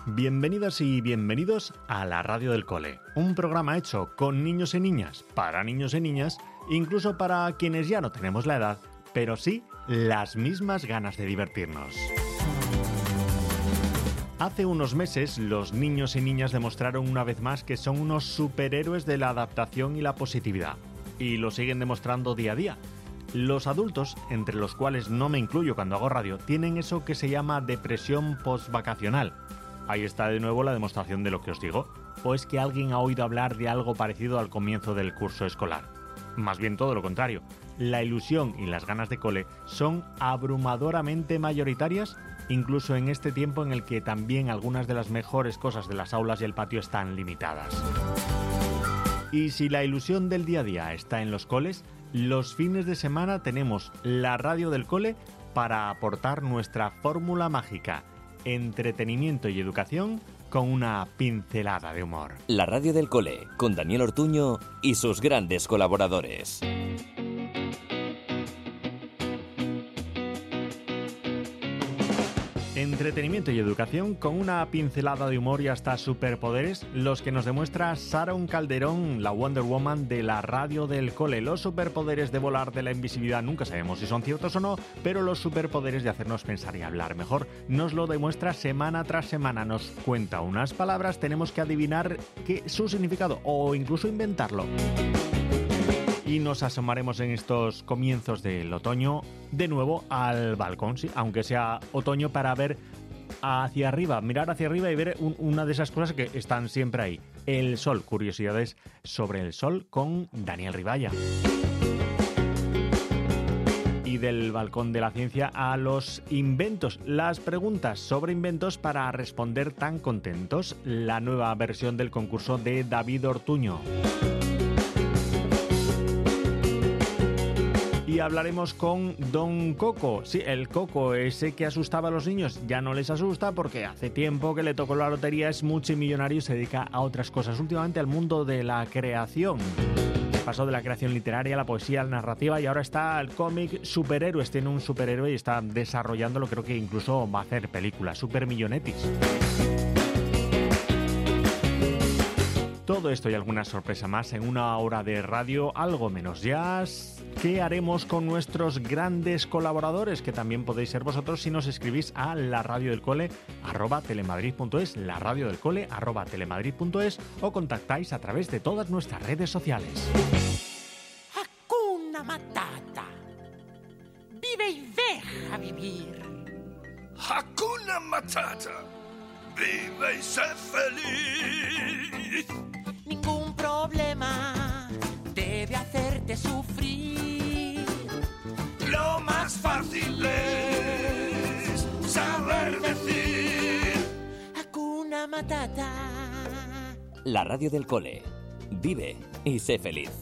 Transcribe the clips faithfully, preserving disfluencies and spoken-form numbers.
Bienvenidas y bienvenidos a la Radio del Cole, un programa hecho con niños y niñas, para niños y niñas, incluso para quienes ya no tenemos la edad, pero sí las mismas ganas de divertirnos. Hace unos meses, los niños y niñas demostraron una vez más que son unos superhéroes de la adaptación y la positividad, y lo siguen demostrando día a día. Los adultos, entre los cuales no me incluyo cuando hago radio, tienen eso que se llama depresión postvacacional. Ahí está de nuevo la demostración de lo que os digo. ¿O es que alguien ha oído hablar de algo parecido al comienzo del curso escolar? Más bien todo lo contrario. La ilusión y las ganas de cole son abrumadoramente mayoritarias, incluso en este tiempo en el que también algunas de las mejores cosas de las aulas y el patio están limitadas. Y si la ilusión del día a día está en los coles, los fines de semana tenemos la Radio del Cole para aportar nuestra fórmula mágica: entretenimiento y educación con una pincelada de humor. La Radio del Cole, con Daniel Ortuño y sus grandes colaboradores. Entretenimiento y educación con una pincelada de humor y hasta superpoderes, los que nos demuestra Sharon Calderón, la Wonder Woman de la Radio del Cole. Los superpoderes de volar, de la invisibilidad, nunca sabemos si son ciertos o no, pero los superpoderes de hacernos pensar y hablar mejor nos lo demuestra semana tras semana. Nos cuenta unas palabras, tenemos que adivinar qué, su significado o incluso inventarlo. Y nos asomaremos en estos comienzos del otoño de nuevo al balcón, sí, aunque sea otoño, para ver hacia arriba, mirar hacia arriba y ver un, una de esas cosas que están siempre ahí: el sol. Curiosidades sobre el sol con Daniel Riballa. Y del balcón de la ciencia a los inventos, las preguntas sobre inventos para responder tan contentos, la nueva versión del concurso de David Ortuño. Y hablaremos con Don Coco. Sí, el Coco, ese que asustaba a los niños, ya no les asusta porque hace tiempo que le tocó la lotería, es multimillonario y se dedica a otras cosas, últimamente al mundo de la creación. Pasó de la creación literaria a la poesía, a la narrativa, y ahora está al cómic superhéroes. Tiene un superhéroe y está desarrollándolo, creo que incluso va a hacer películas, Supermillonetis. Todo esto y alguna sorpresa más en una hora de radio, algo menos jazz. ¿Qué haremos con nuestros grandes colaboradores? Que también podéis ser vosotros si nos escribís a la radio del cole arroba telemadrid punto es, la radio del cole arroba telemadrid punto es, o contactáis a través de todas nuestras redes sociales. Hakuna Matata. Vive y deja vivir. Hakuna Matata. Vive y sé feliz. Ningún problema debe hacerte sufrir. Lo más fácil es saber decir Hakuna Matata. La Radio del Cole. Vive y sé feliz.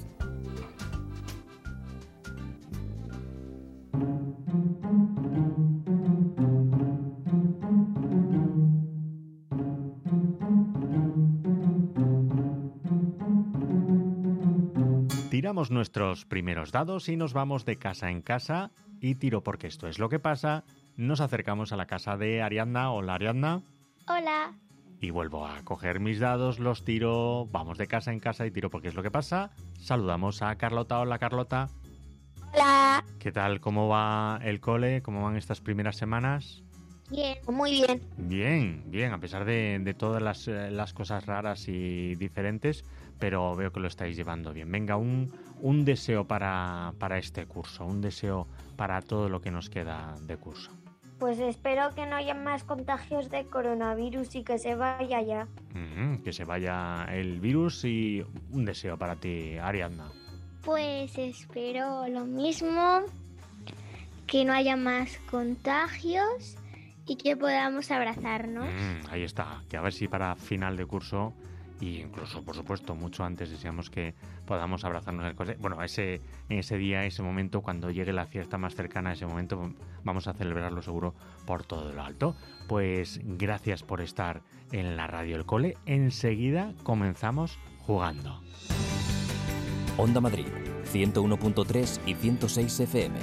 Tiramos nuestros primeros dados y nos vamos de casa en casa, y tiro porque esto es lo que pasa. Nos acercamos a la casa de Ariadna. Hola, Ariadna. Hola. Y vuelvo a coger mis dados, los tiro, vamos de casa en casa y tiro porque es lo que pasa. Saludamos a Carlota. Hola, Carlota. Hola. ¿Qué tal? ¿Cómo va el cole? ¿Cómo van estas primeras semanas? Bien, muy bien. Bien, bien, a pesar de, de todas las, las cosas raras y diferentes, pero veo que lo estáis llevando bien. Venga, un, un deseo para, para este curso, un deseo para todo lo que nos queda de curso. Pues espero que no haya más contagios de coronavirus y que se vaya ya. Mm-hmm, que se vaya el virus. Y un deseo para ti, Ariadna. Pues espero lo mismo, que no haya más contagios y que podamos abrazarnos. Mm, ahí está, que a ver si para final de curso, y incluso, por supuesto, mucho antes, deseamos que podamos abrazarnos en el cole. Bueno, ese, en ese día, ese momento, cuando llegue la fiesta más cercana, ese momento, vamos a celebrarlo seguro por todo lo alto. Pues gracias por estar en la Radio del Cole. Enseguida comenzamos jugando. Onda Madrid, ciento uno punto tres y ciento seis F M.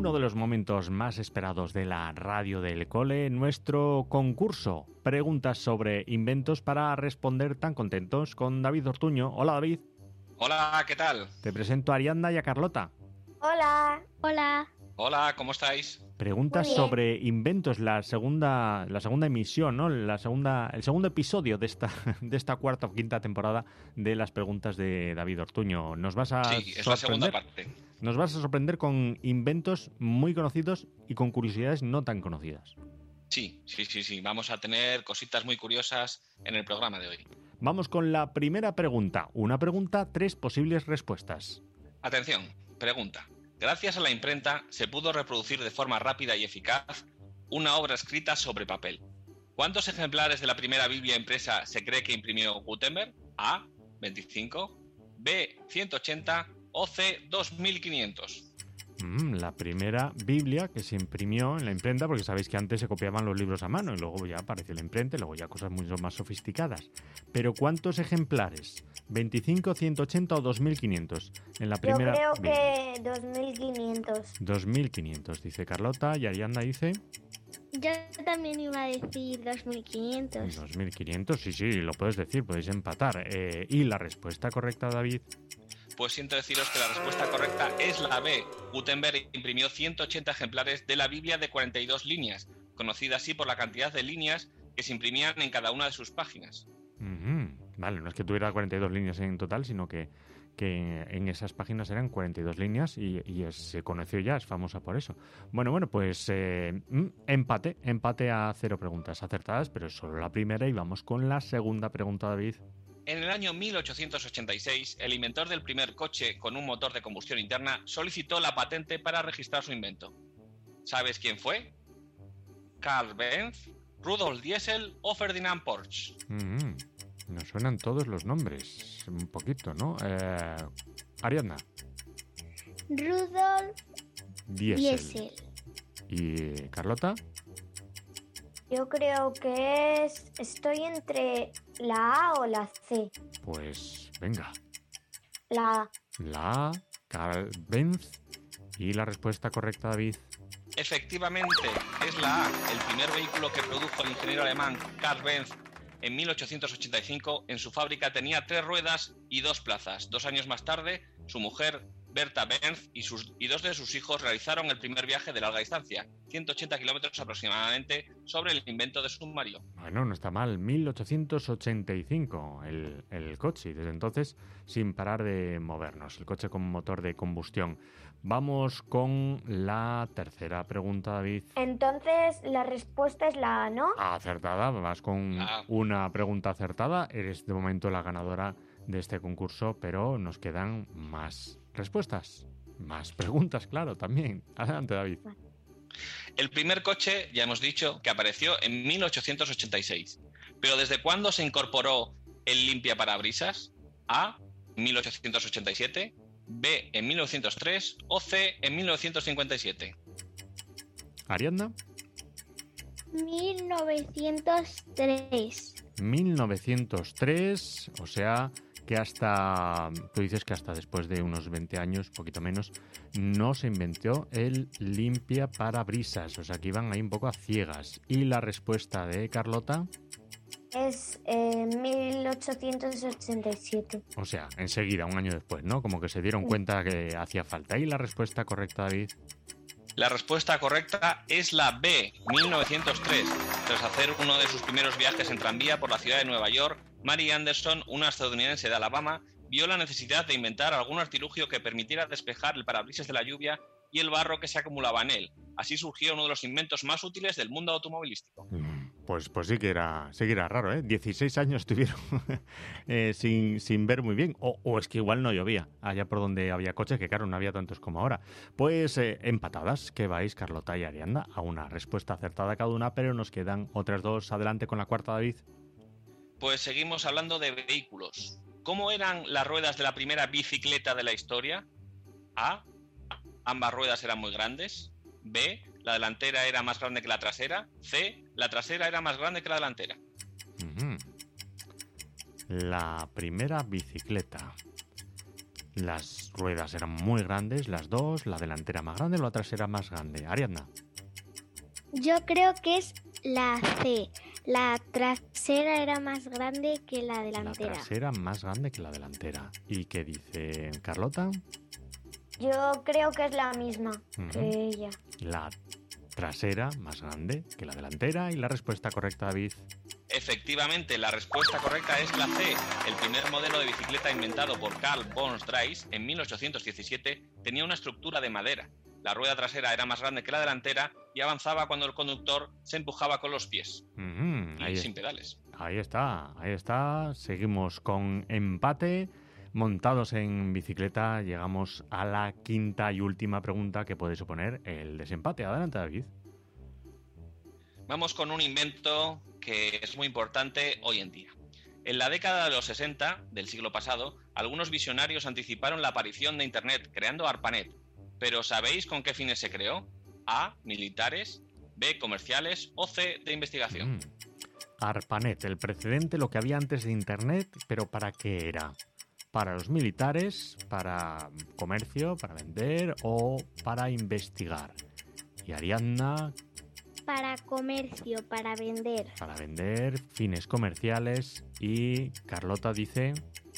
uno de los momentos más esperados de la radio del cole, nuestro concurso. Preguntas sobre inventos para responder tan contentos con David Ortuño. Hola, David. Hola, ¿qué tal? Te presento a Ariadna y a Carlota. Hola. Hola. Hola, ¿cómo estáis? Preguntas sobre inventos, la segunda, la segunda emisión, ¿no? La segunda, el segundo episodio de esta, de esta cuarta o quinta temporada de las preguntas de David Ortuño. Nos vas a Sí, es la segunda parte. Nos vas a sorprender con inventos muy conocidos y con curiosidades no tan conocidas. Sí, sí, sí, sí. Vamos a tener cositas muy curiosas en el programa de hoy. Vamos con la primera pregunta. Una pregunta, tres posibles respuestas. Atención, pregunta. Gracias a la imprenta se pudo reproducir de forma rápida y eficaz una obra escrita sobre papel. ¿Cuántos ejemplares de la primera Biblia impresa se cree que imprimió Gutenberg? A, veinticinco, B, ciento ochenta o C, dos mil quinientos. Mm, la primera Biblia que se imprimió en la imprenta, porque sabéis que antes se copiaban los libros a mano y luego ya apareció la imprenta y luego ya cosas mucho más sofisticadas. Pero ¿cuántos ejemplares? ¿veinticinco, ciento ochenta o dos mil quinientos? En la primera Yo creo Biblia. que dos mil quinientos. dos mil quinientos, dice Carlota, y Ariadna dice... Yo también iba a decir dos mil quinientos. dos mil quinientos, sí, sí, lo puedes decir, podéis empatar. Eh, ¿Y la respuesta correcta, David? Pues siento deciros que la respuesta correcta es la B. Gutenberg imprimió ciento ochenta ejemplares de la Biblia de cuarenta y dos líneas, conocida así por la cantidad de líneas que se imprimían en cada una de sus páginas. Uh-huh. Vale, no es que tuviera cuarenta y dos líneas en total, sino que, que en esas páginas eran cuarenta y dos líneas y, y es, se conoció ya, es famosa por eso. Bueno, bueno, pues eh, empate, empate a cero preguntas acertadas, pero es solo la primera y vamos con la segunda pregunta, David. En el año mil ochocientos ochenta y seis, el inventor del primer coche con un motor de combustión interna solicitó la patente para registrar su invento. ¿Sabes quién fue? ¿Carl Benz, Rudolf Diesel o Ferdinand Porsche? Uh-huh. Nos suenan todos los nombres, un poquito, ¿no? Eh, Ariadna. Rudolf Diesel. Diesel. ¿Y Carlota? Yo creo que es... Estoy entre la A o la C. Pues venga. La A. La A, Carl Benz. ¿Y la respuesta correcta, David? Efectivamente, es la A, el primer vehículo que produjo el ingeniero alemán Carl Benz en mil ochocientos ochenta y cinco. En su fábrica tenía tres ruedas y dos plazas. Dos años más tarde, su mujer Berta Benz y, sus, y dos de sus hijos realizaron el primer viaje de larga distancia, ciento ochenta kilómetros aproximadamente, sobre el invento de su marido. Bueno, no está mal, mil ochocientos ochenta y cinco el, el coche, y desde entonces sin parar de movernos, el coche con motor de combustión. Vamos con la tercera pregunta, David. Entonces la respuesta es la A, ¿no? Acertada, vas con Ah. una pregunta acertada, eres de momento la ganadora de este concurso, pero nos quedan más respuestas, más preguntas, claro, también. Adelante, David. El primer coche, ya hemos dicho, que apareció en mil ochocientos ochenta y seis. Pero ¿desde cuándo se incorporó el limpiaparabrisas? A, mil ochocientos ochenta y siete, B, en mil novecientos tres o C, en mil novecientos cincuenta y siete. Ariadna. mil novecientos tres. mil novecientos tres, o sea que hasta, tú dices que hasta después de unos veinte años, poquito menos, no se inventó el limpia parabrisas, o sea que iban ahí un poco a ciegas. ¿Y la respuesta de Carlota? Es eh, mil ochocientos ochenta y siete. O sea, enseguida, un año después, ¿no? Como que se dieron cuenta que hacía falta. ¿Y la respuesta correcta, David? La respuesta correcta es la B, mil novecientos tres. Tras hacer uno de sus primeros viajes en tranvía por la ciudad de Nueva York, Mary Anderson, una estadounidense de Alabama, vio la necesidad de inventar algún artilugio que permitiera despejar el parabrisas de la lluvia y el barro que se acumulaba en él. Así surgió uno de los inventos más útiles del mundo automovilístico. Pues, pues sí que era, sí que era raro, ¿eh? dieciséis años estuvieron eh, sin, sin ver muy bien. O, o es que igual no llovía allá por donde había coches, que claro, no había tantos como ahora. Pues eh, empatadas, que vais Carlota y Ariadna a una respuesta acertada cada una, pero nos quedan otras dos. Adelante con la cuarta, David. Pues seguimos hablando de vehículos. ¿Cómo eran las ruedas de la primera bicicleta de la historia? A. Ambas ruedas eran muy grandes. B. La delantera era más grande que la trasera. C. La trasera era más grande que la delantera. Uh-huh. La primera bicicleta. Las ruedas eran muy grandes, las dos, la delantera más grande, la trasera más grande. Ariadna. Yo creo que es la C. La trasera era más grande que la delantera. La trasera más grande que la delantera. ¿Y qué dice Carlota? Yo creo que es la misma Uh-huh. que ella. La trasera más grande que la delantera. ¿Y la respuesta correcta, David? Efectivamente, la respuesta correcta es la C. El primer modelo de bicicleta inventado por Carl von Drais en mil ochocientos diecisiete tenía una estructura de madera. La rueda trasera era más grande que la delantera y avanzaba cuando el conductor se empujaba con los pies. Uh-huh. Y Ahí, sin pedales. ahí está, ahí está. Seguimos con empate. Montados en bicicleta, llegamos a la quinta y última pregunta que puede suponer el desempate. Adelante, David. Vamos con un invento que es muy importante hoy en día. En la década de los sesenta del siglo pasado, algunos visionarios anticiparon la aparición de Internet creando ARPANET. Pero ¿sabéis con qué fines se creó? A. Militares. B. Comerciales. O C. De investigación. Mm. ARPANET, el precedente, lo que había antes de Internet, pero ¿para qué era? ¿Para los militares, para comercio, para vender o para investigar? Y Ariadna, Para comercio, para vender. para vender, fines comerciales. Y Carlota dice,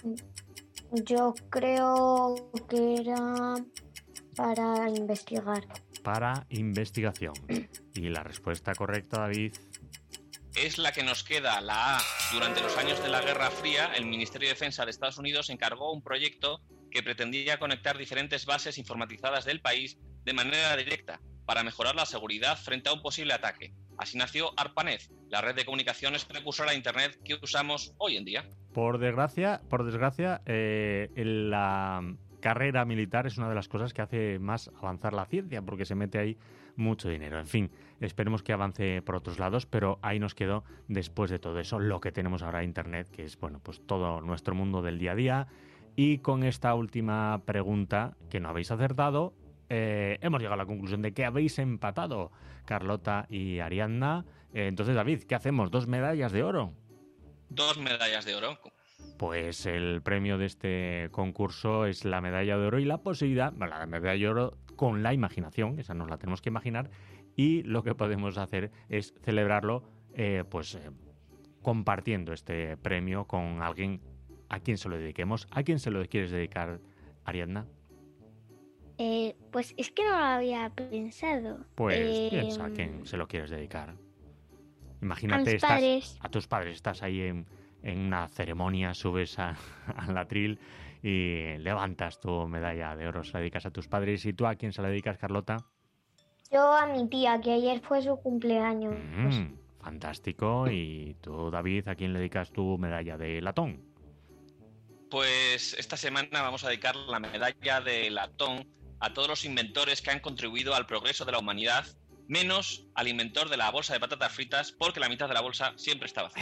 Yo creo que era para investigar. para investigación. Y la respuesta correcta, David. Es la que nos queda, la A. Durante los años de la Guerra Fría, el Ministerio de Defensa de Estados Unidos encargó un proyecto que pretendía conectar diferentes bases informatizadas del país de manera directa para mejorar la seguridad frente a un posible ataque. Así nació ARPANET, la red de comunicaciones precursora a Internet que usamos hoy en día. Por desgracia, por desgracia, eh, en la carrera militar es una de las cosas que hace más avanzar la ciencia, porque se mete ahí mucho dinero. En fin, esperemos que avance por otros lados, pero ahí nos quedó, después de todo eso, lo que tenemos ahora Internet, que es, bueno, pues todo nuestro mundo del día a día. Y con esta última pregunta, que no habéis acertado, eh, hemos llegado a la conclusión de que habéis empatado, Carlota y Ariadna. Eh, entonces, David, ¿qué hacemos? ¿Dos medallas de oro? Dos medallas de oro. Pues el premio de este concurso es la medalla de oro y la posibilidad, bueno, la medalla de oro con la imaginación, esa nos la tenemos que imaginar, y lo que podemos hacer es celebrarlo eh, pues eh, compartiendo este premio con alguien a quien se lo dediquemos. ¿A quién se lo quieres dedicar, Ariadna? Eh, pues es que no lo había pensado. Pues Eh, piensa a quién se lo quieres dedicar. A Imagínate, mis estás, padres. a tus padres, estás ahí en, en una ceremonia, subes a- al atril y levantas tu medalla de oro, se la dedicas a tus padres. ¿Y tú a quién se la dedicas, Carlota? Yo a mi tía, que ayer fue su cumpleaños. Pues, Mm, fantástico. ¿Y tú, David, a quién le dedicas tu medalla de latón? Pues esta semana vamos a dedicar la medalla de latón a todos los inventores que han contribuido al progreso de la humanidad, menos al inventor de la bolsa de patatas fritas, porque la mitad de la bolsa siempre está vacía.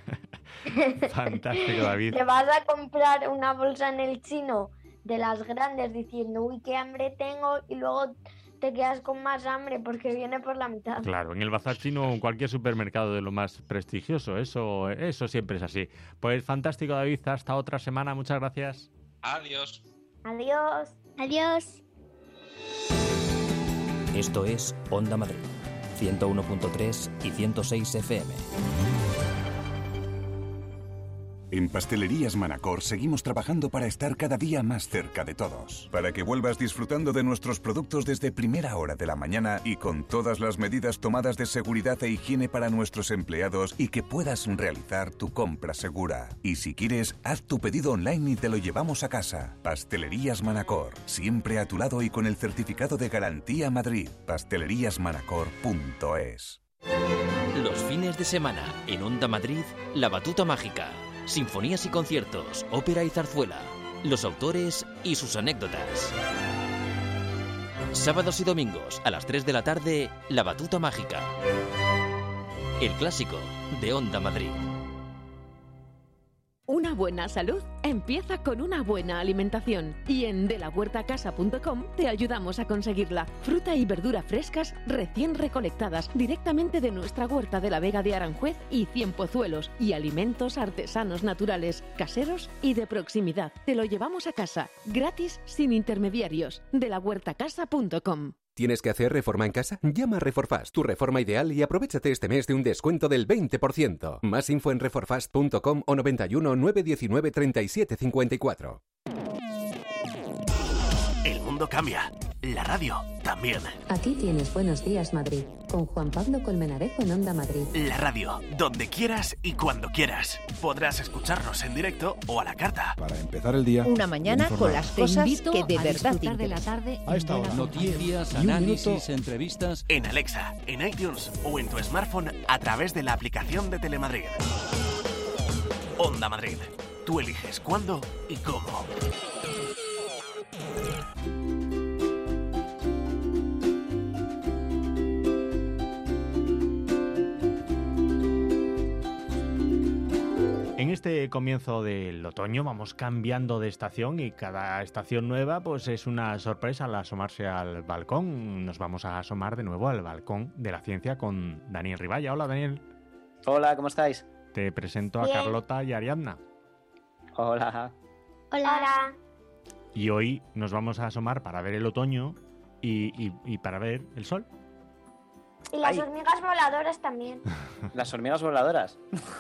Fantástico, David. Te vas a comprar una bolsa en el chino de las grandes diciendo, uy, qué hambre tengo, y luego te quedas con más hambre porque viene por la mitad. Claro, en el bazar chino o en cualquier supermercado de lo más prestigioso, eso, eso siempre es así. Pues fantástico, David, hasta otra semana, muchas gracias. Adiós. Adiós. Adiós. Esto es Onda Madrid, ciento uno punto tres y ciento seis F M. En Pastelerías Manacor seguimos trabajando para estar cada día más cerca de todos. Para que vuelvas disfrutando de nuestros productos desde primera hora de la mañana y con todas las medidas tomadas de seguridad e higiene para nuestros empleados y que puedas realizar tu compra segura. Y si quieres, haz tu pedido online y te lo llevamos a casa. Pastelerías Manacor, siempre a tu lado y con el certificado de garantía Madrid. pastelerías manacor punto es. Los fines de semana en Onda Madrid, La Batuta Mágica. Sinfonías y conciertos, ópera y zarzuela. Los autores y sus anécdotas. Sábados y domingos a las tres de la tarde, La Batuta Mágica. El clásico de Onda Madrid. Una buena salud empieza con una buena alimentación y en de la huerta casa punto com te ayudamos a conseguirla. Fruta y verdura frescas recién recolectadas directamente de nuestra huerta de la Vega de Aranjuez y Cien Pozuelos y alimentos artesanos naturales, caseros y de proximidad. Te lo llevamos a casa, gratis, sin intermediarios. de la huerta casa punto com. ¿Tienes que hacer reforma en casa? Llama a Reforfast, tu reforma ideal, y aprovechate este mes de un descuento del veinte por ciento. Más info en reforfast punto com o noventa y uno, nueve diecinueve, treinta y siete cincuenta y cuatro. El mundo cambia. La radio también. Aquí tienes Buenos Días Madrid, con Juan Pablo Colmenarejo en Onda Madrid. La radio, donde quieras y cuando quieras. Podrás escucharnos en directo o a la carta. Para empezar el día. Una mañana con las cosas que de verdad te de la tarde. A esta hora. Noticias, análisis, entrevistas. En Alexa, en iTunes o en tu smartphone a través de la aplicación de Telemadrid. Onda Madrid. Tú eliges cuándo y cómo. En este comienzo del otoño vamos cambiando de estación y cada estación nueva pues es una sorpresa al asomarse al balcón. Nos vamos a asomar de nuevo al balcón de la ciencia con Daniel Riballa. Hola, Daniel. Hola, ¿cómo estáis? Te presento a Bien. Carlota y Ariadna. Hola. Hola. Y hoy nos vamos a asomar para ver el otoño y, y, y para ver el sol. Y las Ay. hormigas voladoras también. Las hormigas voladoras.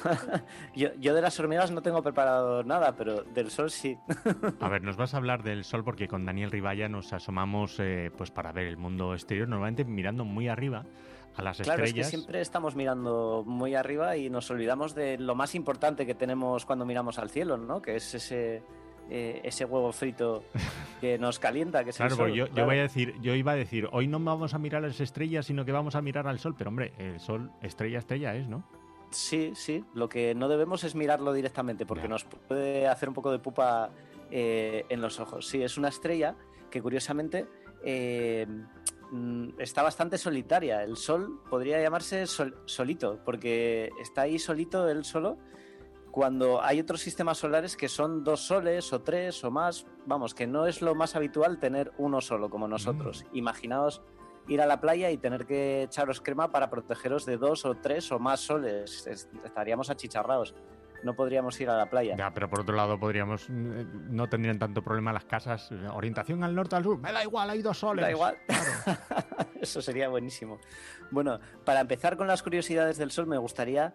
yo, yo de las hormigas no tengo preparado nada, pero del sol sí. A ver, nos vas a hablar del sol porque con Daniel Riballa nos asomamos eh, pues para ver el mundo exterior, normalmente mirando muy arriba a las Claro, estrellas. es que siempre estamos mirando muy arriba y nos olvidamos de lo más importante que tenemos cuando miramos al cielo, ¿no? Que es ese... Eh, ese huevo frito que nos calienta, que es Claro, el sol. porque yo, claro. yo voy a decir, yo iba a decir, hoy no vamos a mirar las estrellas, sino que vamos a mirar al sol, pero hombre, el sol, estrella, estrella es, ¿no? Sí, sí, lo que no debemos es mirarlo directamente, porque Ya. nos puede hacer un poco de pupa eh, en los ojos. Sí, es una estrella que curiosamente eh, mm, está bastante solitaria. El sol podría llamarse sol- solito, porque está ahí solito, él solo, cuando hay otros sistemas solares que son dos soles o tres o más. Vamos, que no es lo más habitual tener uno solo como nosotros. Mm. Imaginaos ir a la playa y tener que echaros crema para protegeros de dos o tres o más soles. Estaríamos achicharrados. No podríamos ir a la playa. Ya, pero por otro lado podríamos, no tendrían tanto problema las casas. Orientación al norte, al sur, me da igual, hay dos soles. Da igual. Claro. Eso sería buenísimo. Bueno, para empezar con las curiosidades del sol, me gustaría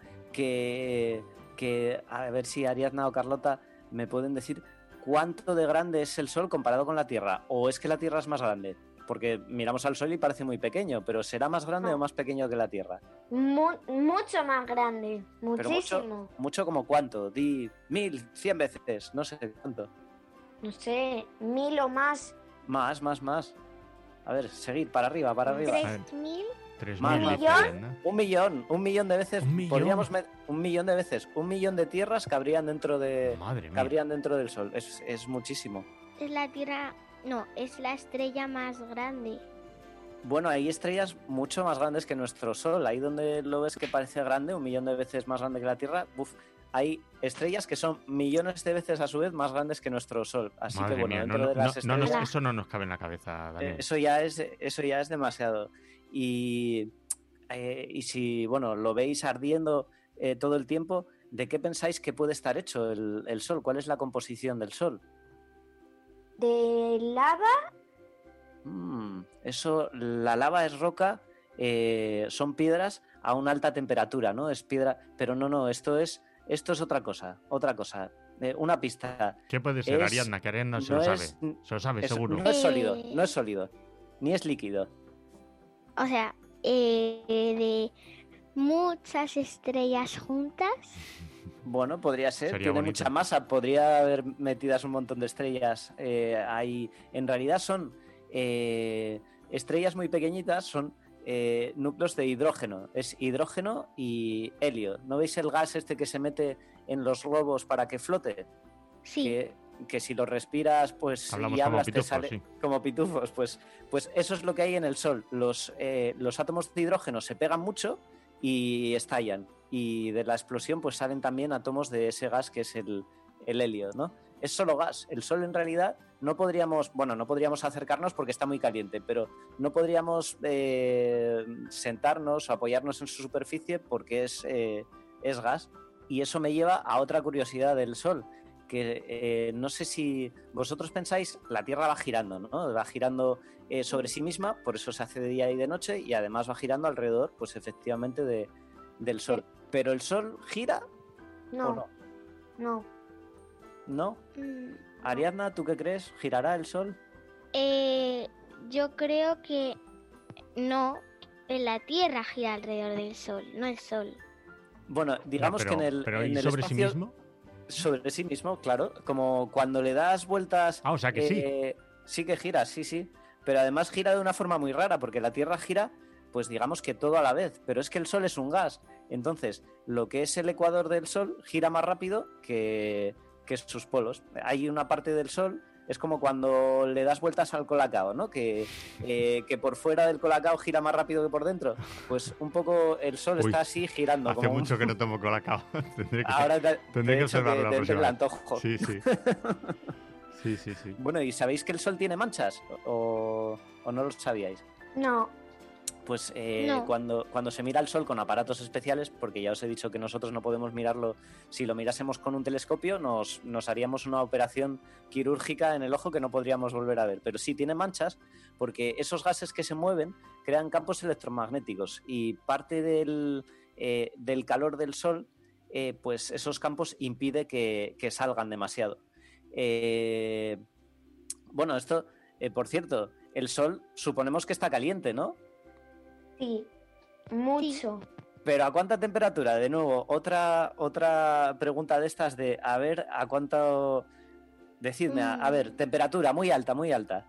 que... que a ver si Ariadna o Carlota me pueden decir cuánto de grande es el Sol comparado con la Tierra, o es que la Tierra es más grande, porque miramos al Sol y parece muy pequeño, pero ¿será más grande Ah. o más pequeño que la Tierra? Mu- mucho más grande, Pero muchísimo. mucho, mucho como cuánto, di mil, cien veces, no sé cuánto. No sé, mil o más. Más, más, más. A ver, seguir, para arriba, para arriba. ¿Tres mil? Tres Más, mil, más. dice Ariadna. Un millón, un millón de veces. ¿Un millón? Podríamos met- un millón de veces, un millón de tierras cabrían dentro de, Madre mía. cabrían dentro del Sol. Es, es muchísimo. Es la Tierra... No, es la estrella más grande. Bueno, hay estrellas mucho más grandes que nuestro Sol. Ahí donde lo ves que parece grande, un millón de veces más grande que la Tierra, uf, hay estrellas que son millones de veces a su vez más grandes que nuestro Sol. Así Madre que bueno, mía, dentro no, de no, las no nos- estrellas, eso no nos cabe en la cabeza, Daniel. eh, eso ya es, eso ya es demasiado. Y, eh, y si bueno, lo veis ardiendo eh, todo el tiempo, ¿de qué pensáis que puede estar hecho el, el Sol? ¿Cuál es la composición del Sol? De lava, Mm, eso, la lava es roca, eh, son piedras a una alta temperatura, ¿no? Es piedra, pero no, no, esto es, esto es otra cosa, otra cosa. Eh, una pista. ¿Qué puede ser, Es- Ariadna? Que Ariadna se no lo sabe. es- Se lo sabe, es- seguro. No es sólido, Eh. no es sólido, ni es líquido. O sea, eh, de muchas estrellas juntas. Bueno, podría ser, Sería tiene bonito. mucha masa, podría haber metidas un montón de estrellas eh, ahí. En realidad son eh, estrellas muy pequeñitas, son eh, núcleos de hidrógeno. Es hidrógeno y helio. ¿No veis el gas este que se mete en los globos para que flote? Sí. Que, que si lo respiras, pues Hablamos y como hablas, pitufos, te sale sí. como pitufos. Pues, pues eso es lo que hay en el Sol. Los, eh, los átomos de hidrógeno se pegan mucho y estallan. Y de la explosión pues salen también átomos de ese gas que es el, el helio, ¿no? Es solo gas. El Sol en realidad no podríamos, bueno, no podríamos acercarnos porque está muy caliente, pero no podríamos eh, sentarnos o apoyarnos en su superficie porque es, eh, es gas. Y eso me lleva a otra curiosidad del Sol, que eh, no sé si vosotros pensáis, la Tierra va girando, ¿no? Va girando eh, sobre sí misma, por eso se hace de día y de noche, y además va girando alrededor, pues efectivamente, de, del Sol. ¿Pero el Sol gira No. o no? No. ¿No? Ariadna, ¿tú qué crees? ¿Girará el Sol? Eh, yo creo que no, la Tierra gira alrededor del Sol, no el Sol. Bueno, digamos pero, que en el, pero en ¿y el sobre espacio, sí mismo? Sobre sí mismo, claro. Como cuando le das vueltas... Ah, o sea que eh, sí. Sí que gira, sí, sí. Pero además gira de una forma muy rara, porque la Tierra gira, pues digamos que todo a la vez. Pero es que el Sol es un gas. Entonces, lo que es el ecuador del Sol gira más rápido que, que sus polos. Hay una parte del Sol... Es como cuando le das vueltas al colacao, ¿no? Que, eh, que por fuera del colacao gira más rápido que por dentro. Pues un poco el Sol Uy, está así girando. Hace como mucho un... que no tomo colacao. tendré que, Ahora te, tendré te que he hecho observarlo que la te próxima entre el vez. antojo. Sí, sí. Sí, sí, sí. Bueno, ¿y sabéis que el Sol tiene manchas? ¿O, o no lo sabíais? No. Pues eh, No. cuando, cuando se mira el Sol con aparatos especiales, porque ya os he dicho que nosotros no podemos mirarlo, si lo mirásemos con un telescopio nos, nos haríamos una operación quirúrgica en el ojo que no podríamos volver a ver. Pero sí tiene manchas porque esos gases que se mueven crean campos electromagnéticos y parte del, eh, del calor del Sol, eh, pues esos campos impide que, que salgan demasiado. Eh, bueno, esto, eh, por cierto, el Sol suponemos que está caliente, ¿no? Sí, mucho. Pero ¿a cuánta temperatura? De nuevo, otra, otra pregunta de estas de, a ver, ¿a cuánto? Decidme, a, a ver, temperatura, muy alta, muy alta.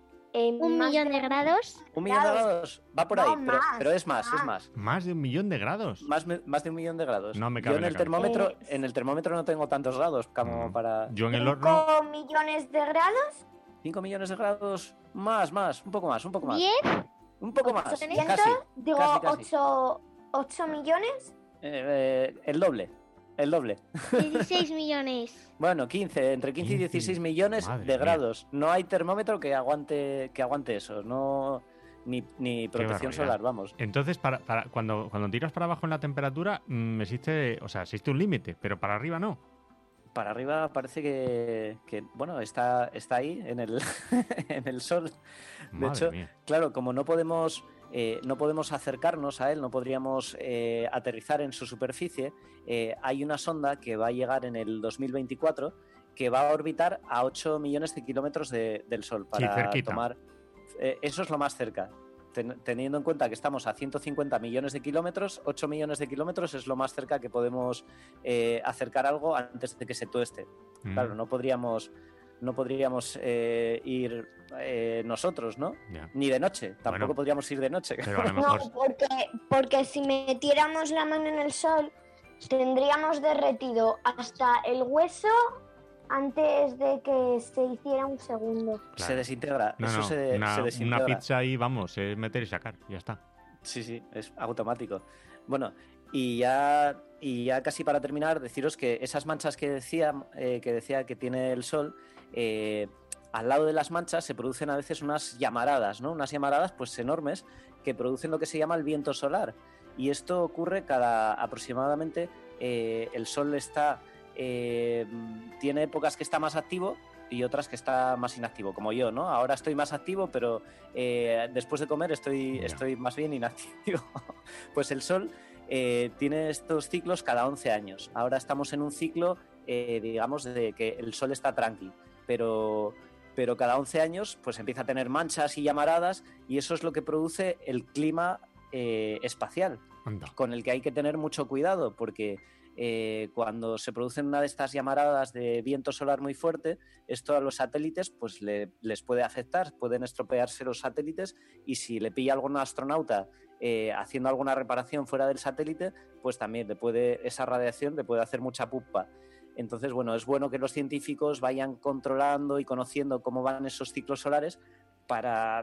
¿Un millón de grados? ¿Un millón de grados? Va por ahí, No, pero, más, pero es más, es más. ¿Más de un millón de grados? Más, me- más de un millón de grados. No me Yo cabe en en el la cabeza. termómetro, Eh, en el termómetro no tengo tantos grados como para. Yo en el horno... ¿Cinco millones de grados? ¿cinco millones de grados? Más, más, un poco más, un poco más. ¿Diez? Un poco más. ¿ochocientos? Casi. Digo, casi, casi. ocho, ocho millones. Eh, eh, el doble. El doble. dieciséis millones. Bueno, quince, entre quince y dieciséis millones Madre de mía. grados. No hay termómetro que aguante, que aguante eso. No, ni, ni Qué protección barbaridad. solar, vamos. Entonces, para, para, cuando, cuando tiras para abajo en la temperatura, mm, existe, o sea, existe un límite, pero para arriba no. Para arriba parece que, que, bueno, está, está ahí en el, en el sol. De Madre hecho, mía. claro, como no podemos, eh, no podemos acercarnos a él, no podríamos eh, aterrizar en su superficie, eh, hay una sonda que va a llegar en el dos mil veinticuatro que va a orbitar a ocho millones de kilómetros de- del Sol para cerquita. tomar... eh, eso es lo más cerca. Ten- teniendo en cuenta que estamos a ciento cincuenta millones de kilómetros, ocho millones de kilómetros es lo más cerca que podemos eh, acercar algo antes de que se tueste. Mm. Claro, no podríamos, no podríamos eh, ir eh, nosotros, ¿no? Ya. Ni de noche, tampoco Bueno, podríamos ir de noche. pero a lo mejor- No, porque, porque si metiéramos la mano en el sol, tendríamos derretido hasta el hueso antes de que se hiciera un segundo. Se desintegra, No, eso no, se, una, se una desintegra. pizza ahí, vamos, es meter y sacar, ya está. Sí, sí, es automático. Bueno, y ya, y ya casi para terminar, deciros que esas manchas que decía, eh, que decía que tiene el Sol, eh, al lado de las manchas se producen a veces unas llamaradas, ¿no? Unas llamaradas pues enormes que producen lo que se llama el viento solar. Y esto ocurre cada aproximadamente, eh, el Sol está, eh, tiene épocas que está más activo y otras que está más inactivo, como yo, ¿no? Ahora estoy más activo, pero eh, después de comer estoy, estoy más bien inactivo. Pues el Sol eh, tiene estos ciclos cada once años. Ahora estamos en un ciclo, eh, digamos, de que el Sol está tranqui, pero, pero cada once años pues empieza a tener manchas y llamaradas y eso es lo que produce el clima eh, espacial, Anda. con el que hay que tener mucho cuidado, porque eh, cuando se producen una de estas llamaradas de viento solar muy fuerte, esto a los satélites pues le- les puede afectar, pueden estropearse los satélites y si le pilla algún astronauta eh, haciendo alguna reparación fuera del satélite, pues también le puede, esa radiación le puede hacer mucha pupa. Entonces, bueno, es bueno que los científicos vayan controlando y conociendo cómo van esos ciclos solares para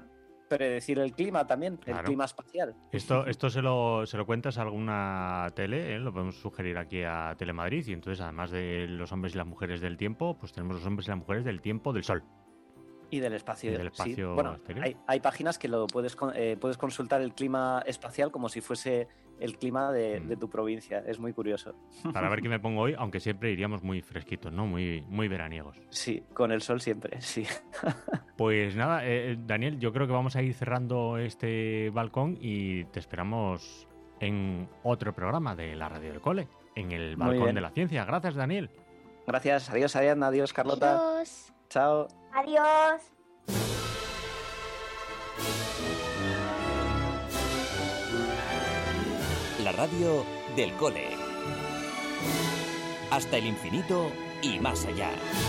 predecir el clima también, Claro. el clima espacial. Esto, esto se lo, se lo cuentas a alguna tele, ¿eh? Lo podemos sugerir aquí a Telemadrid, y entonces además de los hombres y las mujeres del tiempo, pues tenemos los hombres y las mujeres del tiempo del sol. Y del espacio. Y del sí. espacio Bueno, exterior. hay, hay páginas que lo puedes, con- eh, puedes consultar el clima espacial como si fuese el clima de, Mm. de tu provincia. Es muy curioso. Para ver qué me pongo hoy, aunque siempre iríamos muy fresquitos, ¿no? Muy, muy veraniegos. Sí, con el sol siempre, sí. Pues nada, eh, Daniel, yo creo que vamos a ir cerrando este balcón y te esperamos en otro programa de la Radio del Cole, en el Muy Balcón bien. de la Ciencia. Gracias, Daniel. Gracias, adiós Ariadna, adiós Carlota. Adiós. Chao. Adiós. La radio del cole. Hasta el infinito y más allá.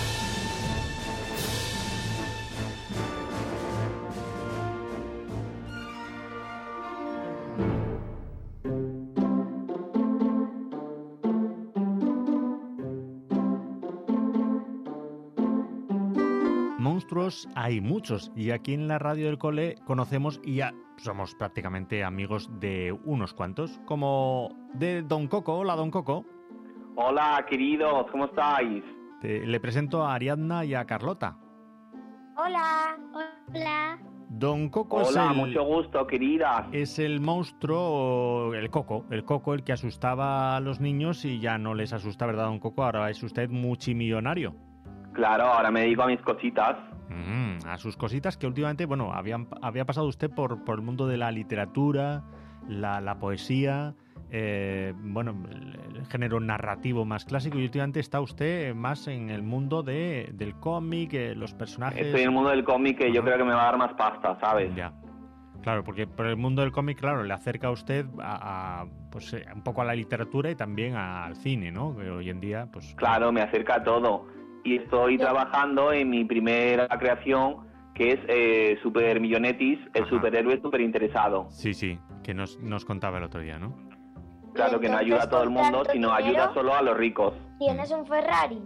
Monstruos hay muchos, y aquí en la Radio del Cole conocemos y ya somos prácticamente amigos de unos cuantos, como de Don Coco. Hola, Don Coco. Hola, queridos, ¿cómo estáis? Te- le presento a Ariadna y a Carlota. Hola. Hola. Don Coco es Hola, el, mucho gusto, queridas. es el monstruo, el Coco, el Coco el que asustaba a los niños y ya no les asusta, ¿verdad, Don Coco? Ahora es usted multimillonario. Claro, ahora me dedico a mis cositas. Mm, a sus cositas que últimamente, bueno, habían, había pasado usted por, por el mundo de la literatura, la, la poesía, eh, bueno, el, el género narrativo más clásico, y últimamente está usted más en el mundo de, del cómic, eh, los personajes... Estoy en el mundo del cómic que yo Ajá. creo que me va a dar más pasta, ¿sabes? Ya. Claro, porque por el mundo del cómic, claro, le acerca a usted a, a, pues, eh, un poco a la literatura y también al cine, ¿no? Que hoy en día, pues... Claro, me acerca a todo. Y estoy trabajando en mi primera creación, que es eh, Super Millonetis, el Ajá. superhéroe súper interesado. Sí, sí, que nos, nos contaba el otro día, ¿no? Claro, que no ayuda a todo el mundo, tanto sino dinero? ayuda solo a los ricos. ¿Tienes un Ferrari?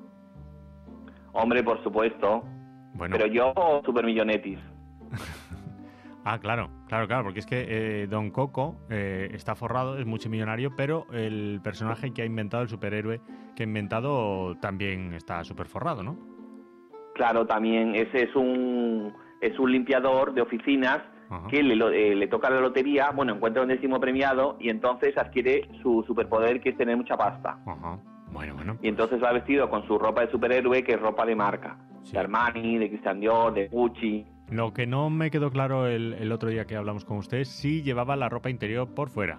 Hombre, por supuesto. Bueno. Pero yo, Super Millonetis. Ah, claro, claro, claro, porque es que eh, Don Coco eh, está forrado, es multimillonario, pero el personaje que ha inventado, el superhéroe que ha inventado, también está súper forrado, ¿no? Claro, también ese es un es un limpiador de oficinas Ajá. que le, lo- eh, le toca la lotería, bueno, encuentra un décimo premiado y entonces adquiere su superpoder, que es tener mucha pasta. Ajá. Bueno, bueno. Y entonces va vestido con su ropa de superhéroe, que es ropa de marca. De Armani, de Christian Dior, de Gucci. Lo que no me quedó claro el, el otro día que hablamos con usted es si llevaba la ropa interior por fuera.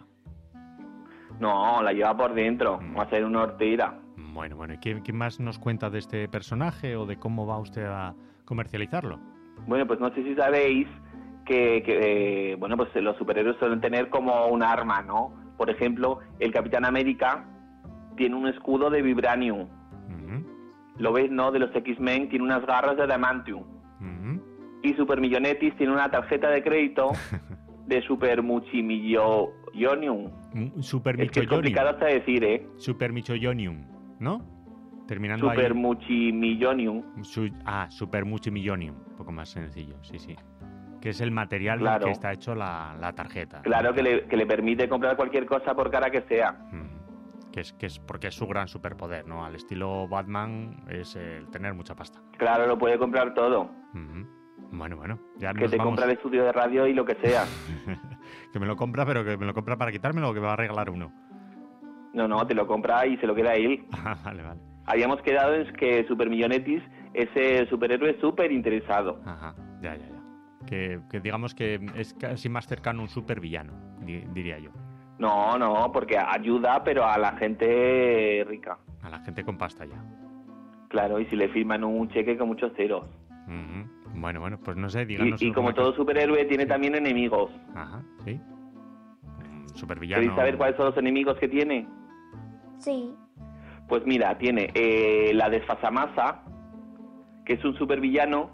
No, la lleva por dentro, va a ser una hortera. Bueno, bueno, ¿y qué, qué más nos cuenta de este personaje o de cómo va usted a comercializarlo? Bueno, pues no sé si sabéis que, que, eh, bueno, pues los superhéroes suelen tener como un arma, ¿no? Por ejemplo, el Capitán América tiene un escudo de vibranium. Lo ves, ¿no? De los X-Men tiene unas garras de adamantium. Y Super Millonetis tiene una tarjeta de crédito de Super Muchimillonium. Mm, Super Es que es complicado hasta decir, ¿eh? Super Michoyonium, ¿no? Terminando Super ahí. Muchimillonium. Su- ah, Super Muchimillonium. Un poco más sencillo, sí, sí. Que es el material del Claro. que está hecho la, la tarjeta. Claro que le, que le permite comprar cualquier cosa por cara que sea. Que es, que es porque es su gran superpoder, ¿no? Al estilo Batman es el tener mucha pasta. Claro, lo puede comprar todo. Ujú. Bueno, bueno. Ya Que nos te vamos. compra el estudio de radio y lo que sea. Que me lo compra, pero que me lo compra para quitármelo o que me va a regalar uno. No, no, te lo compra y se lo queda él. Ah, vale, vale. Habíamos quedado en que Super Millonetis es el superhéroe súper interesado. Ajá, ya, ya, ya. Que, que digamos que es casi más cercano a un supervillano, di- diría yo. No, no, porque ayuda, pero a la gente rica. A la gente con pasta ya. Claro, y si le firman un cheque con muchos ceros. Ujú. Bueno, bueno, pues no sé, Y, díganos... y como alguna todo cosa. superhéroe, tiene también enemigos. Ajá, sí. Mm, Supervillano... ¿Queréis saber cuáles son los enemigos que tiene? Sí. Pues mira, tiene eh, la desfasamasa, que es un supervillano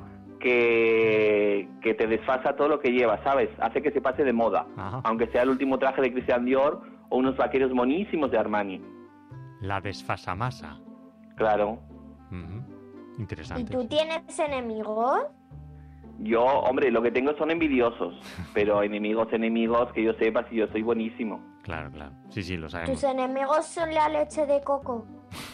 que, que te desfasa todo lo que lleva, ¿sabes? Hace que se pase de moda, Ajá. aunque sea el último traje de Christian Dior o unos vaqueros monísimos de Armani. La desfasamasa. Claro. Ujú. ¿Y Interesante. tú tienes enemigos? Yo, hombre, lo que tengo son envidiosos, pero enemigos, enemigos, que yo sepa si yo soy buenísimo. Claro, claro. Sí, sí, lo sabemos. ¿Tus enemigos son la leche de coco?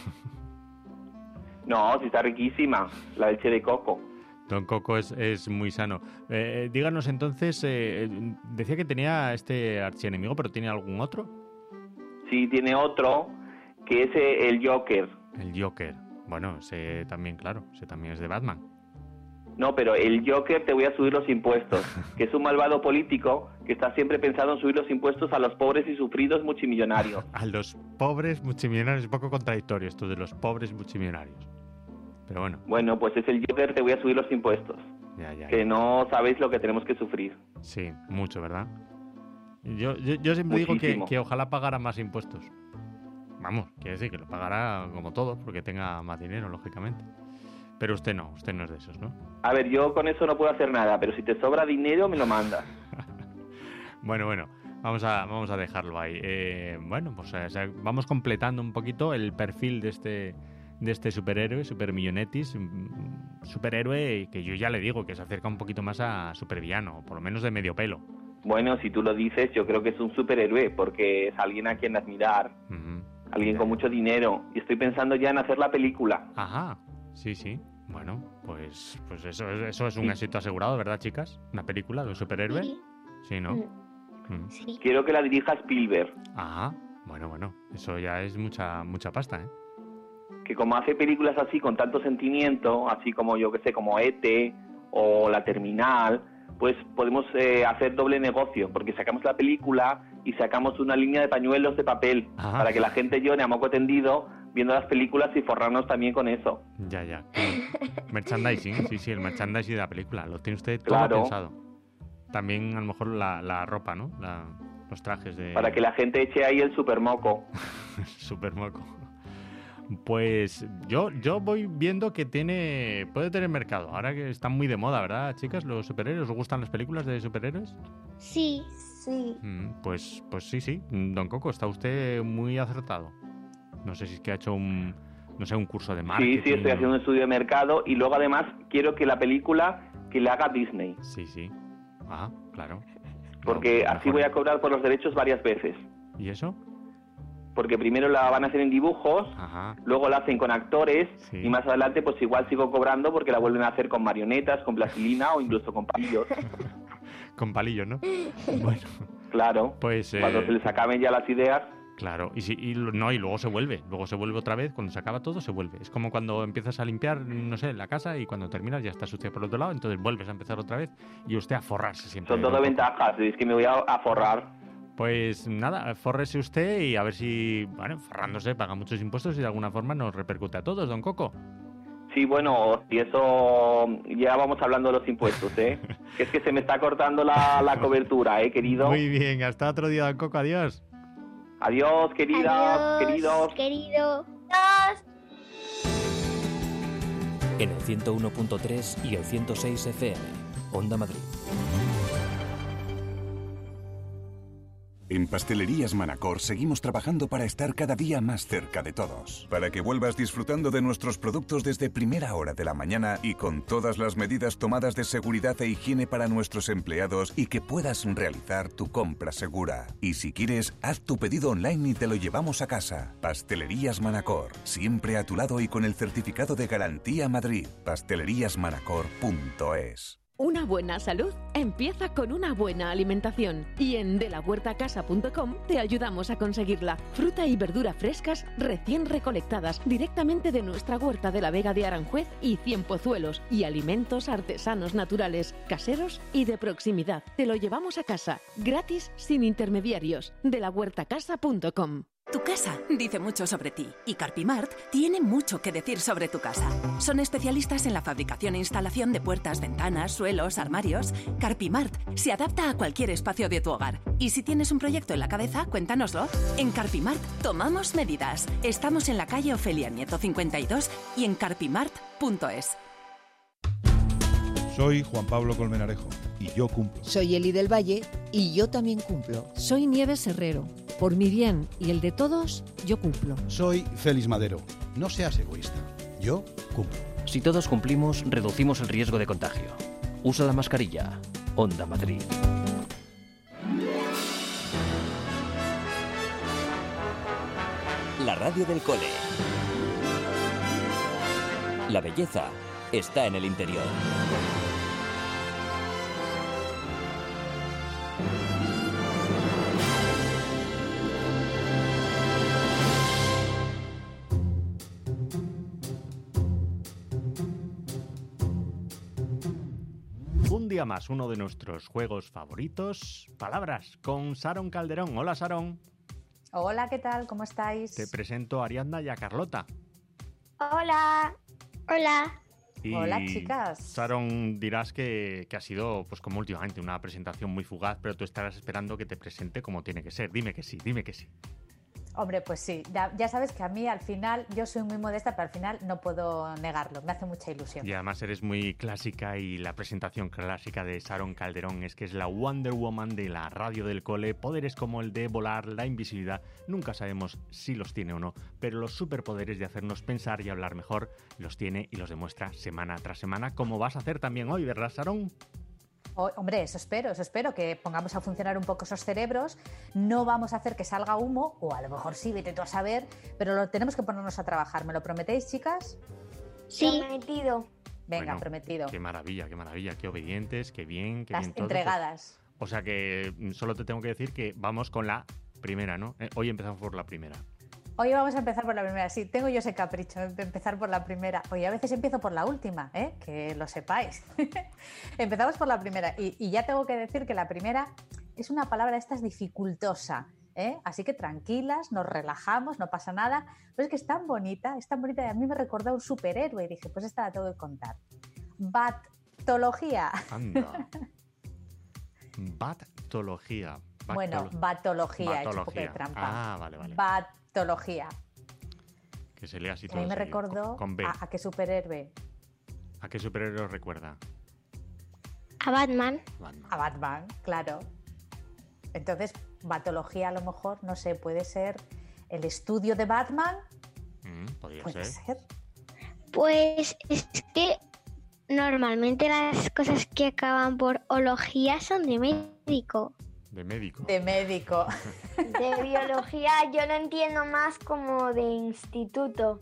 No, sí está riquísima, la leche de coco. Don Coco es, es muy sano. Eh, díganos entonces, eh, decía que tenía este archienemigo, pero ¿tiene algún otro? Sí, tiene otro, que es el Joker. El Joker. Bueno, ese también, claro, ese también es de Batman. No, pero el Joker te voy a subir los impuestos, que es un malvado político que está siempre pensando en subir los impuestos a los pobres y sufridos multimillonarios. A los pobres multimillonarios, un poco contradictorio esto de los pobres multimillonarios. Pero bueno. Bueno, pues es el Joker, te voy a subir los impuestos. Ya, ya, que ya. No sabéis lo que tenemos que sufrir. Sí, mucho, ¿verdad? Yo, yo, yo siempre Muchísimo. digo que, que ojalá pagara más impuestos. Vamos, quiere decir que lo pagará como todo, porque tenga más dinero, lógicamente. Pero usted no, usted no es de esos, ¿no? A ver, yo con eso no puedo hacer nada, pero si te sobra dinero, me lo mandas. Bueno, bueno, vamos a, vamos a dejarlo ahí. Eh, bueno, pues o sea, vamos completando un poquito el perfil de este, de este superhéroe, Supermillonetis, superhéroe que yo ya le digo que se acerca un poquito más a supervillano, por lo menos de medio pelo. Bueno, si tú lo dices, yo creo que es un superhéroe, porque es alguien a quien admirar, uh-huh. alguien con mucho dinero, y estoy pensando ya en hacer la película. Ajá, sí, sí. Bueno, pues pues eso, eso es un sí. éxito asegurado, ¿verdad, chicas? ¿Una película de un superhéroe? Sí, sí ¿no? Mm. Sí. Quiero que la dirija Spielberg. Ajá, bueno, bueno, eso ya es mucha mucha pasta, ¿eh? Que como hace películas así con tanto sentimiento, así como yo que sé, como E T o La Terminal, pues podemos eh, hacer doble negocio, porque sacamos la película y sacamos una línea de pañuelos de papel Ajá. para que la gente llore a moco tendido viendo las películas y forrarnos también con eso. Ya, ya. Merchandising, sí, sí, el merchandising de la película. Lo tiene usted todo claro. pensado. También, a lo mejor, la, la ropa, ¿no? La, los trajes de... Para que la gente eche ahí el supermoco. Supermoco. Pues yo, yo voy viendo que tiene puede tener mercado. Ahora que están muy de moda, ¿verdad, chicas? Los superhéroes. ¿Os gustan las películas de superhéroes? Sí, sí. Mm, pues, pues sí, sí. Don Coco, está usted muy acertado. No sé si es que ha hecho un, no sé, un curso de marketing. Sí, sí, estoy haciendo un estudio de mercado y luego además quiero que la película que le haga Disney. Sí, sí. Ah, claro. Porque no, así voy a cobrar por los derechos varias veces. ¿Y eso? Porque primero la van a hacer en dibujos, Ajá. luego la hacen con actores sí. y más adelante pues igual sigo cobrando porque la vuelven a hacer con marionetas, con plastilina o incluso con palillos. Con palillos, ¿no? Bueno. Claro. Pues eh... cuando se les acaben ya las ideas. Claro, y, si, y no y luego se vuelve, luego se vuelve otra vez, cuando se acaba todo se vuelve. Es como cuando empiezas a limpiar, no sé, la casa y cuando terminas ya está sucia por el otro lado, entonces vuelves a empezar otra vez y usted a forrarse siempre. Son todo ventajas, es que me voy a, a forrar. Pues nada, fórrese usted y a ver si, bueno, forrándose, paga muchos impuestos y de alguna forma nos repercute a todos, don Coco. Sí, bueno, y eso ya vamos hablando de los impuestos, ¿eh? Que es que se me está cortando la, la cobertura, ¿eh, querido? Muy bien, hasta otro día, don Coco, adiós. Adiós, querida, Adiós, queridos. Querido. Adiós. En el ciento uno punto tres y el ciento seis F M, Onda Madrid. En Pastelerías Manacor seguimos trabajando para estar cada día más cerca de todos. Para que vuelvas disfrutando de nuestros productos desde primera hora de la mañana y con todas las medidas tomadas de seguridad e higiene para nuestros empleados y que puedas realizar tu compra segura. Y si quieres, haz tu pedido online y te lo llevamos a casa. Pastelerías Manacor, siempre a tu lado y con el certificado de garantía Madrid. pastelerías manacor punto es. Una buena salud empieza con una buena alimentación y en de la huerta casa punto com te ayudamos a conseguirla. Fruta y verdura frescas recién recolectadas directamente de nuestra huerta de la Vega de Aranjuez y Cienpozuelos y alimentos artesanos naturales, caseros y de proximidad. Te lo llevamos a casa, gratis, sin intermediarios, de la huerta casa punto com. Tu casa dice mucho sobre ti y Carpimart tiene mucho que decir sobre tu casa. Son especialistas en la fabricación e instalación de puertas, ventanas, suelos, armarios. Carpimart se adapta a cualquier espacio de tu hogar. Y si tienes un proyecto en la cabeza, cuéntanoslo. En Carpimart tomamos medidas. Estamos en la calle Ofelia Nieto cincuenta y dos y en carpimart punto es. Soy Juan Pablo Colmenarejo y yo cumplo. Soy Eli del Valle y yo también cumplo. Soy Nieves Herrero. Por mi bien y el de todos, yo cumplo. Soy Félix Madero. No seas egoísta. Yo cumplo. Si todos cumplimos, reducimos el riesgo de contagio. Usa la mascarilla. Onda Madrid. La radio del cole. La belleza está en el interior. Un día más, uno de nuestros juegos favoritos, Palabras, con Sharon Calderón. Hola, Sharon. Hola, ¿qué tal? ¿Cómo estáis? Te presento a Ariadna y a Carlota. Hola. Hola. Y Hola, chicas. Sharon, dirás que, que ha sido, pues como últimamente, una presentación muy fugaz, pero tú estarás esperando que te presente como tiene que ser. Dime que sí, dime que sí. Hombre, pues sí, ya, ya sabes que a mí al final, yo soy muy modesta, pero al final no puedo negarlo, me hace mucha ilusión. Y además eres muy clásica y la presentación clásica de Sharon Calderón es que es la Wonder Woman de la radio del cole, poderes como el de volar, la invisibilidad, nunca sabemos si los tiene o no, pero los superpoderes de hacernos pensar y hablar mejor los tiene y los demuestra semana tras semana, como vas a hacer también hoy, ¿verdad, Sharon? Oh, hombre, eso espero, eso espero, que pongamos a funcionar un poco esos cerebros. No vamos a hacer que salga humo, o a lo mejor sí, vete tú a saber, pero lo, tenemos que ponernos a trabajar. ¿Me lo prometéis, chicas? Sí. Prometido. Venga, Bueno, prometido. Qué maravilla, qué maravilla, qué obedientes, qué bien, qué Las bien todo. entregadas. Pues, o sea que solo te tengo que decir que vamos con la primera, ¿no? Eh, hoy empezamos por la primera. Hoy vamos a empezar por la primera. Sí, tengo yo ese capricho de empezar por la primera. Oye, a veces empiezo por la última, ¿eh? Que lo sepáis. Empezamos por la primera. Y, y ya tengo que decir que la primera es una palabra esta es dificultosa, ¿eh? Así que tranquilas, nos relajamos, no pasa nada. Pero es que es tan bonita, es tan bonita y a mí me recordó a un superhéroe y dije, pues esta la tengo que contar. Batología. Anda. Batología. Bueno, batología, he hecho un poco de Batología. trampa. Ah, vale, vale. Batología. Que se lea así A todo mí me seguido, recordó con, con B. a, a qué superhéroe. ¿A qué superhéroe os recuerda? A Batman. A Batman, claro. Entonces, batología a lo mejor, no sé, puede ser el estudio de Batman. Mm, podría Puede ser. ser. Pues es que normalmente las cosas que acaban por ología son de médico. De médico. De médico. De biología yo lo entiendo más como de instituto.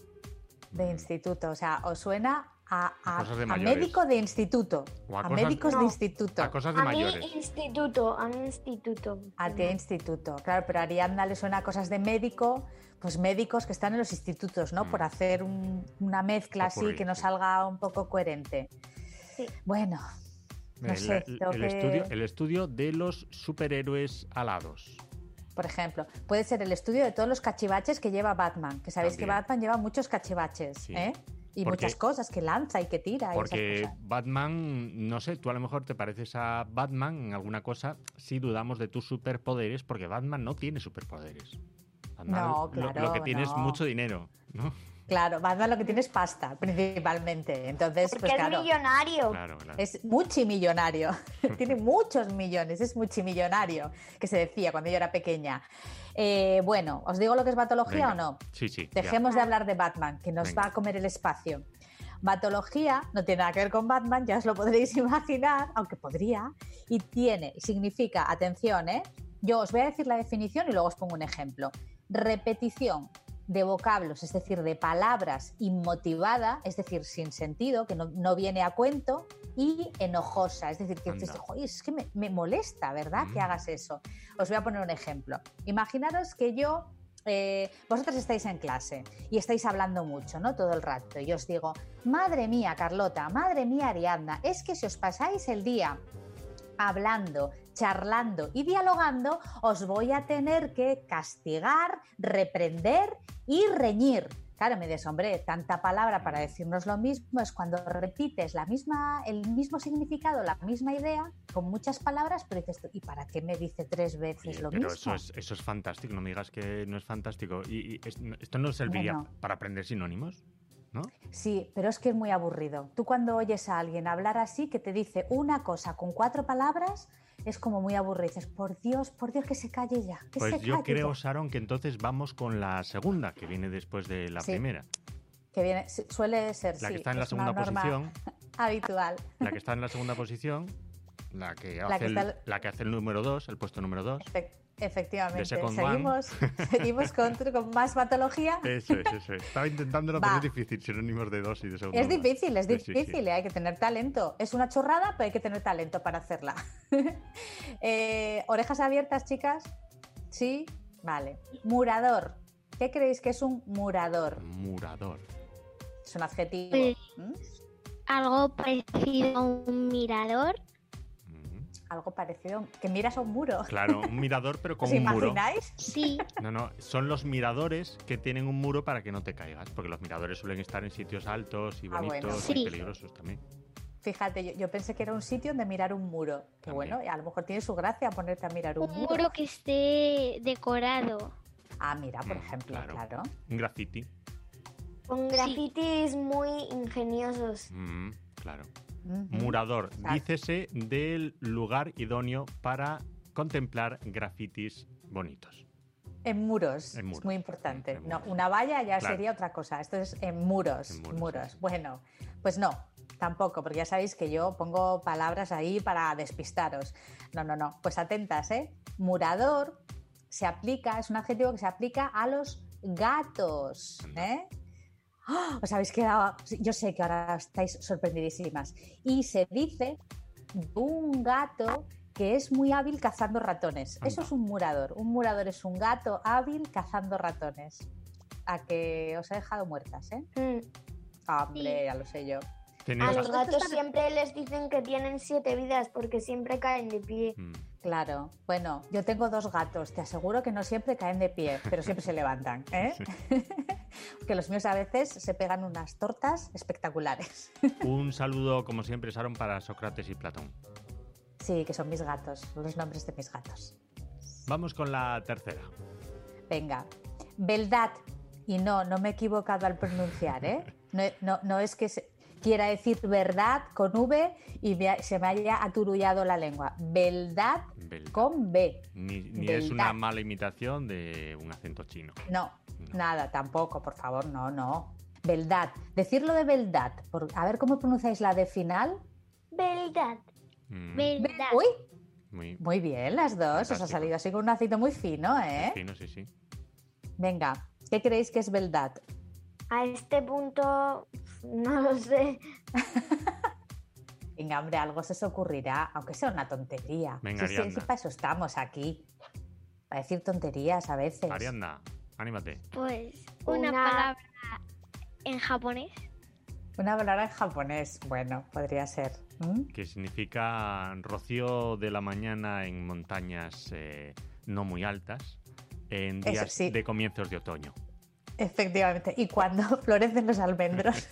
De instituto, o sea, ¿os suena a, a, A cosas de a mayores. médico de instituto? O a A, cosas- médicos No. de instituto. A cosas de A mayores. mí instituto, a mí instituto. A ti instituto, claro, pero a Ariadna le suena a cosas de médico, pues médicos que están en los institutos, ¿no? Mm. Por hacer un- una mezcla así Popurrí, que nos sí. salga un poco coherente. Sí. Bueno, no El, sé, el- tengo el que- estudio, el estudio de los superhéroes alados. por ejemplo, puede ser el estudio de todos los cachivaches que lleva Batman, que sabéis También. que Batman lleva muchos cachivaches, Sí. ¿eh? Y Porque- muchas cosas que lanza y que tira. y Porque esas cosas. Batman, no sé, tú a lo mejor te pareces a Batman en alguna cosa si dudamos de tus superpoderes, porque Batman no tiene superpoderes. Batman No, lo- claro, lo, que tiene es no. mucho dinero, ¿no? Claro, Batman lo que tiene es pasta, principalmente. Entonces, Porque pues es claro. millonario. Claro, claro. Es multimillonario, tiene muchos millones, es multimillonario, que se decía cuando yo era pequeña. Eh, bueno, ¿os digo lo que es batología Venga. o no? Sí, sí. ya. Dejemos de hablar de Batman, que nos Venga. va a comer el espacio. Batología no tiene nada que ver con Batman, ya os lo podréis imaginar, aunque podría, y tiene, significa, atención, ¿eh? Yo os voy a decir la definición y luego os pongo un ejemplo. Repetición de vocablos, es decir, de palabras inmotivada, es decir, sin sentido, que no, no viene a cuento, y enojosa, es decir, que Anda. dices, "Joder, es que me, me molesta, ¿verdad?, que Mm. hagas eso". Os voy a poner un ejemplo. Imaginaros que yo, eh, vosotros estáis en clase y estáis hablando mucho, ¿no?, todo el rato, y os digo, madre mía, Carlota, madre mía, Ariadna, es que si os pasáis el día hablando, charlando y dialogando, os voy a tener que castigar, reprender y reñir. Claro, me dices, hombre, tanta palabra para decirnos lo mismo, es cuando repites la misma, el mismo significado, la misma idea, con muchas palabras, pero dices tú, ¿y para qué me dice tres veces Oye, lo pero mismo? eso es, eso es fantástico, no me digas que no es fantástico. ¿Y, y es- esto no serviría Bueno. para aprender sinónimos? ¿No? Sí, pero es que es muy aburrido. Tú cuando oyes a alguien hablar así, que te dice una cosa con cuatro palabras, es como muy aburrido. Dices, por Dios, por Dios, que se calle ya, que Pues se yo calle creo, ya. Sharon, que entonces vamos con la segunda, que viene después de la Sí. primera. Que viene, sí, suele ser, La sí, que está en la es una segunda norma- posición. habitual. La que está en la segunda posición, la que La hace, que el, está el- la que hace el número dos, el puesto número dos. Efe- Efectivamente. The second Seguimos, seguimos con, con más patología. Eso es, eso es. Estaba intentándolo, Va. pero es difícil, sinónimos de dos y de segundo. Es lugar. difícil, es Sí, sí, difícil, sí. ¿eh? Hay que tener talento. Es una chorrada, pero hay que tener talento para hacerla. Eh, ¿Orejas abiertas, chicas? ¿Sí? Vale. Murador. ¿Qué creéis que es un murador? Murador. Es un adjetivo. Pues, ¿Mm? algo parecido a un mirador. Algo parecido. Que miras a un muro. Claro, un mirador, pero con ¿Os un muro. imagináis? Sí. No, no, son los miradores que tienen un muro para que no te caigas, porque los miradores suelen estar en sitios altos y Ah, bueno. bonitos Sí. y peligrosos también. Fíjate, yo, yo pensé que era un sitio donde mirar un muro. Que También. bueno, a lo mejor tiene su gracia ponerte a mirar un, Un muro que esté decorado. Ah, mira, por Mm, ejemplo, claro. claro. Un graffiti. Con grafitis muy ingeniosos. Mm, claro. Ujú. Murador. Exacto. Dícese del lugar idóneo para contemplar grafitis bonitos. En muros, En muros, es muy importante. en No, muros. una valla ya Claro. sería otra cosa. Esto es en muros, En muros. muros, Bueno, pues no, tampoco, porque ya sabéis que yo pongo palabras ahí para despistaros. No, no, no. Pues atentas, ¿eh? Murador se aplica, es un adjetivo que se aplica a los gatos, ¿eh? ¡Ah! Os habéis quedado, yo sé que ahora estáis sorprendidísimas. Y se dice de un gato que es muy hábil cazando ratones. Eso es un murador. Un murador es un gato hábil cazando ratones. A que os he dejado muertas, ¿eh? Hombre, ya lo sé yo. Tenéis A los a- gatos siempre les dicen que tienen siete vidas porque siempre caen de pie. Mm. Claro. Bueno, yo tengo dos gatos. Te aseguro que no siempre caen de pie, pero siempre se levantan, ¿eh? Que los míos a veces se pegan unas tortas espectaculares. Un saludo, como siempre, Sharon, para Sócrates y Platón. Sí, que son mis gatos, son los nombres de mis gatos. Vamos con la tercera. Venga, Beldad. Y no, no me he equivocado al pronunciar, ¿eh? No, no, no es que se- quiera decir verdad con V y me ha- se me haya aturullado la lengua. Beldad Beldad. con B. Ni, ni es Beldad. una mala imitación de un acento chino. No, nada, tampoco, por favor, no, no. Beldad. Decirlo de Beldad. Por, a ver cómo pronunciáis la de final. Beldad. Mm, Verdad. Uy, muy muy bien las dos. Os ha Fantástico. salido así con un acento muy fino, ¿eh? fino, sí, sí. Venga, ¿qué creéis que es Beldad? A este punto, no lo sé. Venga, hombre, algo se os ocurrirá, aunque sea una tontería. Venga, sí, sí, Ariadna. sí, para eso estamos aquí. Para decir tonterías a veces. Ariadna, anímate. Pues una, Una- palabra en japonés. Una palabra en japonés, bueno, podría ser. ¿Mm? Que significa rocío de la mañana en montañas eh, no muy altas, en Eso días sí. de comienzos de otoño. Efectivamente. Y cuando florecen los almendros.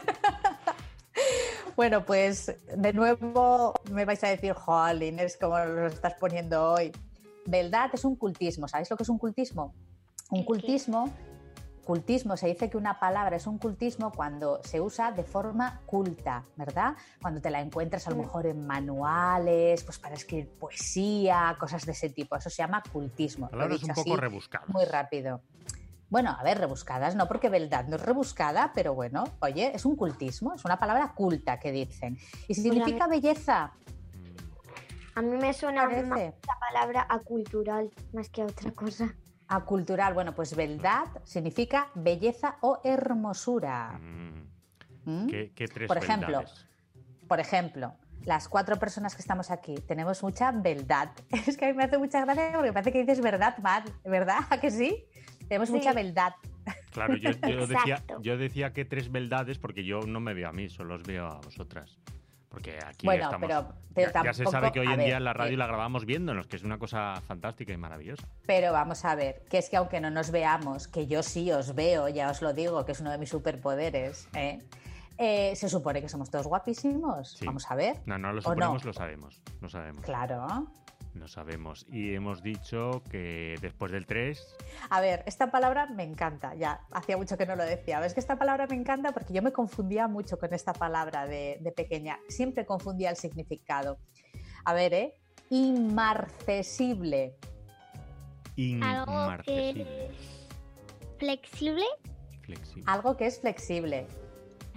Bueno, pues de nuevo me vais a decir, jolín, es como lo estás poniendo hoy. Beldad es un cultismo. ¿Sabéis lo que es un cultismo? Un ¿El qué? cultismo, cultismo, se dice que una palabra es un cultismo cuando se usa de forma culta, ¿verdad? Cuando te la encuentras a lo mejor en manuales, pues para escribir poesía, cosas de ese tipo. Eso se llama cultismo. Lo he Palabras dicho un poco así, rebuscadas. muy rápido. Bueno, a ver, rebuscadas, no, porque Beldad no es rebuscada, pero bueno, oye, es un cultismo, es una palabra culta que dicen. Y si significa belleza, A mí me suena Parece. más la palabra acultural más que otra cosa. acultural, bueno, pues Beldad significa belleza o hermosura. ¿Mm? ¿Qué, qué tres Por ejemplo, beldades? por ejemplo, las cuatro personas que estamos aquí tenemos mucha beldad. Es que a mí me hace mucha gracia porque parece que dices verdad mal, ¿verdad? ¿A que sí? Tenemos Sí. mucha beldad. Claro, yo, yo decía, Exacto. yo decía que tres beldades porque yo no me veo a mí, solo os veo a vosotras. Porque aquí Bueno, estamos. pero- pero ya, ya se tampoco- sabe que hoy a en ver, día en la radio eh, la grabamos viéndonos, que es una cosa fantástica y maravillosa. Pero vamos a ver, que es que aunque no nos veamos, que yo sí os veo, ya os lo digo, que es uno de mis superpoderes, ¿eh? Eh, se supone que somos todos guapísimos. Sí. Vamos a ver. No, no lo ¿O no? suponemos, lo sabemos. Lo sabemos. Claro. Lo sabemos. Y hemos dicho que después del tres. A ver, esta palabra me encanta, ya, hacía mucho que no lo decía. Es que esta palabra me encanta porque yo me confundía mucho con esta palabra de, de pequeña, siempre confundía el significado. A ver, ¿eh? Inmarcesible. Algo que Inmarcesible. es flexible. Flexible. Algo que es flexible.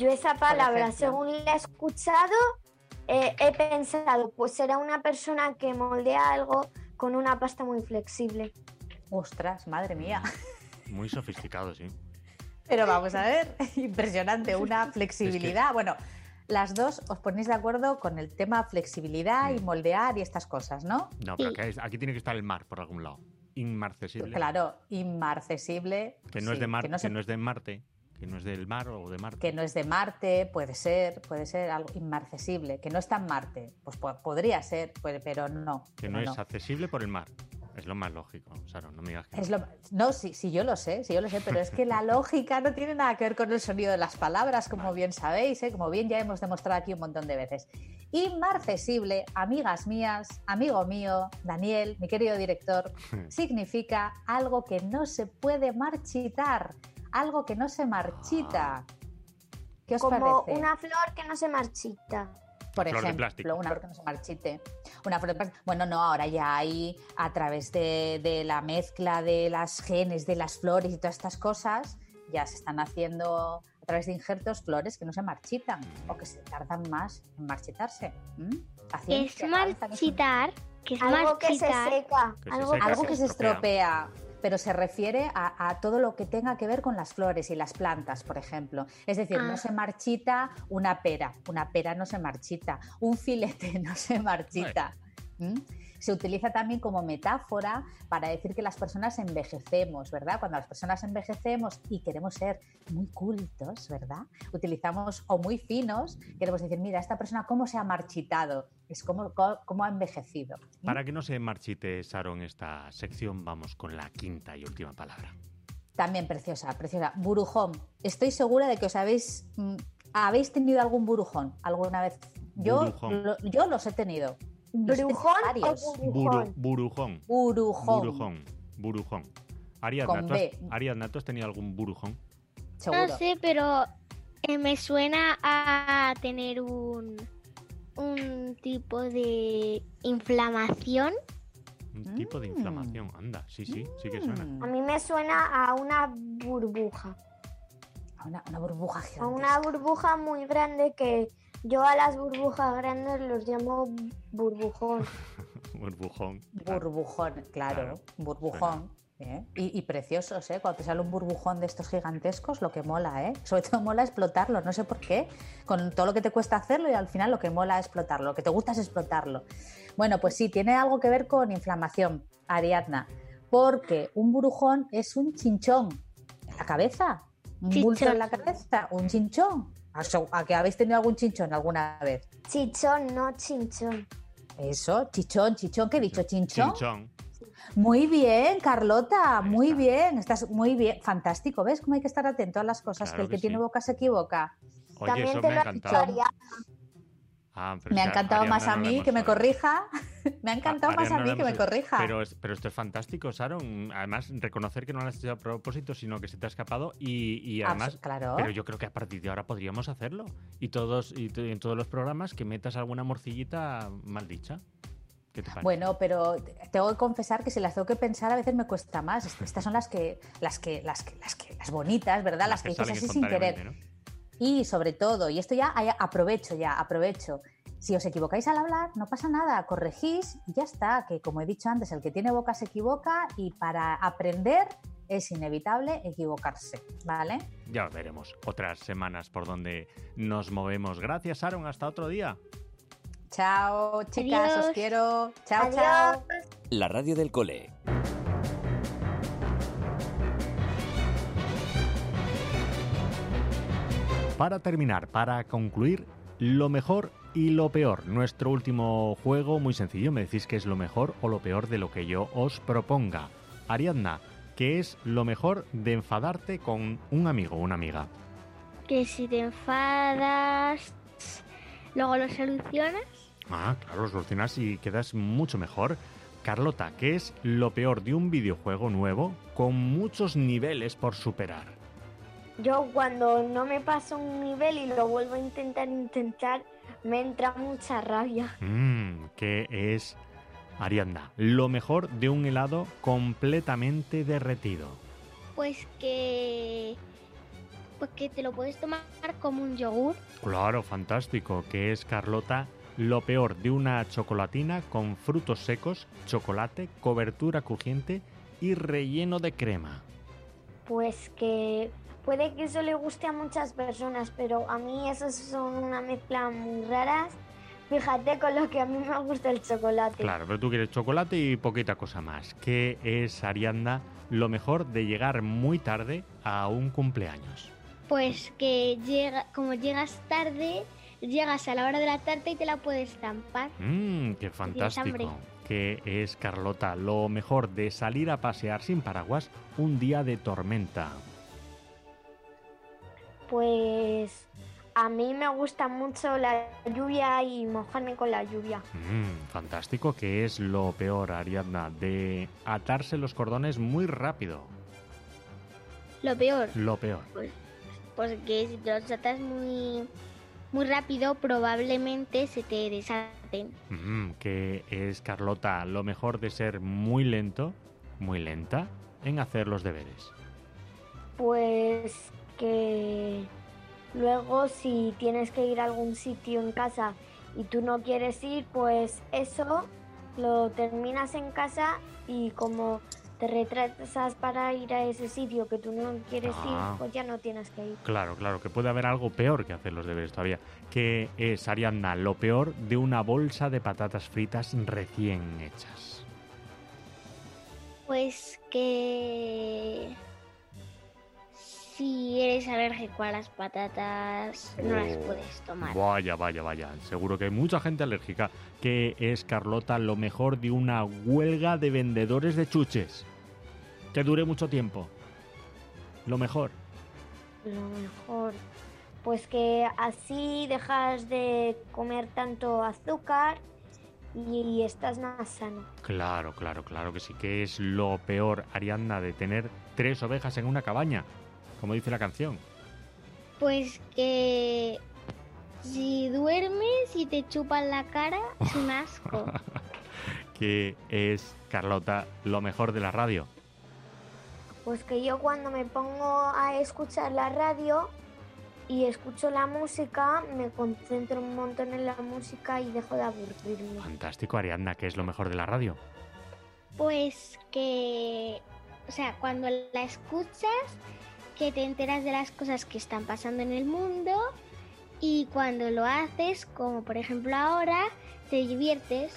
Yo esa palabra, ejemplo. según la he escuchado, eh, he pensado, pues será una persona que moldea algo con una pasta muy flexible. Ostras, madre mía. Muy sofisticado, sí. Pero vamos a ver, impresionante, una flexibilidad. Es que... Bueno, las dos os ponéis de acuerdo con el tema flexibilidad y moldear y estas cosas, ¿no? No, pero aquí, aquí tiene que estar el mar por algún lado. Inmarcesible. Claro, inmarcesible. Que no sí, es de Mar, que no, se... que no es de Marte, que no es del mar o de Marte. Que no es de Marte, puede ser, puede ser algo inmarcesible. Que no está en Marte, pues po- podría ser, puede, pero no. Que pero no es no. accesible por el mar. Es lo más lógico, Sharon, no me digas que Es no. lo... No, sí, sí, yo lo sé, sí, yo lo sé, pero es que la lógica no tiene nada que ver con el sonido de las palabras, como bien sabéis, ¿eh? Como bien ya hemos demostrado aquí un montón de veces. Inmarcesible, amigas mías, amigo mío, Daniel, mi querido director, significa algo que no se puede marchitar, algo que no se marchita. ¿Qué os Como parece? una flor que no se marchita. Por Flor de ejemplo, plástico. una flor que no se marchite. Una flor de plástico. Bueno, no, ahora ya hay, a través de, de la mezcla de las genes de las flores y todas estas cosas, ya se están haciendo a través de injertos flores que no se marchitan o que se tardan más en marchitarse. ¿Mm? La ¿Qué ciencia es avanza en eso. marchitar? ¿Qué es Algo que se marchitar? seca. Que se Algo, seca, Algo se que se estropea. estropea, pero se refiere a, a todo lo que tenga que ver con las flores y las plantas, por ejemplo. Es decir, Ah. no se marchita una pera, una pera no se marchita, un filete no se marchita. ¿Mm? Se utiliza también como metáfora para decir que las personas envejecemos, ¿verdad? Cuando las personas envejecemos y queremos ser muy cultos, ¿verdad? Utilizamos, o muy finos, queremos decir, mira, esta persona cómo se ha marchitado, es cómo, cómo ha envejecido. ¿Mm? Para que no se marchite, Sharon, esta sección, vamos con la quinta y última palabra. También preciosa, preciosa. Burujón. Estoy segura de que os habéis... mm, ¿Habéis tenido algún burujón alguna vez? Yo, Burujón. lo- yo los he tenido. Los he tenido ¿Brujón varios. o Buru, burujón? burujón. Burujón. Burujón. Burujón. Ariadna, Con ¿tú has, B. Ariadna, ¿tú has tenido algún burujón? Seguro. No sé, pero eh, me suena a tener un, un tipo de inflamación. Un tipo de inflamación. Anda, sí, sí, sí que suena. Mm, A mí me suena a una burbuja. a una, una burbuja A gigante. una burbuja muy grande que yo a las burbujas grandes los llamo burbujón. Burbujón. Burbujón, claro. Claro, Burbujón. ¿eh? Y, y preciosos, ¿eh? Cuando te sale un burbujón de estos gigantescos, lo que mola, ¿eh? Sobre todo mola explotarlo, no sé por qué. Con todo lo que te cuesta hacerlo y al final lo que mola es explotarlo. Lo que te gusta es explotarlo. Bueno, pues sí, tiene algo que ver con inflamación, Ariadna. Porque un burujón es un chinchón en la cabeza. Un bulto Chinchón. en la cabeza, un chinchón. ¿A so- ¿A que habéis tenido algún chinchón alguna vez? Chichón, no chinchón. Eso, chichón, chichón, ¿qué he dicho? ¿Chinchón? Chinchón. Muy bien, Carlota, Ahí muy está. bien, estás muy bien, fantástico, ¿ves cómo hay que estar atento a las cosas? Claro que el que, que tiene sí. boca se equivoca. Oye, También eso te me lo ha ha dicho encantado. Ariadna. Ah, pero Me es ha que encantado Ariadna más a no la mí hemos que me oído. corrija. Me ha encantado más a Ariadna mí no que la me hemos oído. corrija. Pero, es- pero esto es fantástico, Sharon. Además, reconocer que no lo has hecho a propósito, sino que se te ha escapado y, y además... Abs- claro. Pero yo creo que a partir de ahora podríamos hacerlo. Y todos y t- en todos los programas que metas alguna morcillita mal dicha. ¿Qué te parece? Bueno, pero tengo que confesar que si las tengo que pensar a veces me cuesta más. Est- Estas son las que, las que, las que, las que, las bonitas, ¿verdad? Las, que dices salen así sin querer. espontáneamente, ¿no? Y sobre todo, y esto ya ya aprovecho, ya aprovecho. Si os equivocáis al hablar, no pasa nada, corregís y ya está. Que como he dicho antes, el que tiene boca se equivoca y para aprender es inevitable equivocarse, ¿vale? Ya veremos otras semanas por donde nos movemos. Gracias, Sharon. Hasta otro día. Chao, chicas, Adiós. os quiero. Chao, Adiós. chao. La radio del cole. Para terminar, para concluir, lo mejor y lo peor. Nuestro último juego, muy sencillo. Me decís qué es lo mejor o lo peor de lo que yo os proponga. Ariadna, ¿qué es lo mejor de enfadarte con un amigo o una amiga? Que si te enfadas, luego lo solucionas. Ah, claro, lo solucionas y quedas mucho mejor. Carlota, ¿qué es lo peor de un videojuego nuevo con muchos niveles por superar? Yo cuando no me paso un nivel y lo vuelvo a intentar, intentar, me entra mucha rabia. Mmm, ¿qué es, Ariadna, lo mejor de un helado completamente derretido? Pues que pues que te lo puedes tomar como un yogur. Claro, fantástico. ¿Qué es, Carlota, lo peor de una chocolatina con frutos secos, chocolate, cobertura crujiente y relleno de crema? Pues que puede que eso le guste a muchas personas, pero a mí esos son una mezcla muy raras. Fíjate con lo que a mí me gusta el chocolate. Claro, pero tú quieres chocolate y poquita cosa más. ¿Qué es, Ariadna, lo mejor de llegar muy tarde a un cumpleaños? Pues que llega, como llegas tarde, llegas a la hora de la tarta y te la puedes zampar. Mmm, qué fantástico. ¿Qué es, Carlota, lo mejor de salir a pasear sin paraguas un día de tormenta? Pues a mí me gusta mucho la lluvia y mojarme con la lluvia. Mmm, fantástico. ¿Qué es lo peor, Ariadna, de atarse los cordones muy rápido? Lo peor. Lo peor. Pues, pues que si te los atas muy, muy rápido, probablemente se te desaten. Mm, ¿qué es, Carlota, lo mejor de ser muy lento, muy lenta en hacer los deberes? Pues que luego si tienes que ir a algún sitio en casa y tú no quieres ir, pues eso lo terminas en casa y como te retrasas para ir a ese sitio que tú no quieres Ah. ir, pues ya no tienes que ir. Claro, claro, que puede haber algo peor que hacer los deberes todavía. ¿Qué es, Ariadna, lo peor de una bolsa de patatas fritas recién hechas? Pues que si eres alérgico a las patatas, no las puedes tomar. Vaya, vaya, vaya. Seguro que hay mucha gente alérgica. ¿Qué es, Carlota, lo mejor de una huelga de vendedores de chuches? Que dure mucho tiempo. Lo mejor. Lo mejor, pues que así dejas de comer tanto azúcar y estás más sano. Claro, claro, claro que sí. ¿Qué es lo peor, Ariadna, de tener tres ovejas en una cabaña? Como dice la canción. Pues que si duermes y te chupan la cara, es un asco. ¿Qué es, Carlota, lo mejor de la radio? Pues que yo cuando me pongo a escuchar la radio y escucho la música, me concentro un montón en la música y dejo de aburrirme. Fantástico, Ariadna. ¿Qué es lo mejor de la radio? Pues que, o sea, cuando la escuchas, que te enteras de las cosas que están pasando en el mundo y cuando lo haces, como por ejemplo ahora, te diviertes.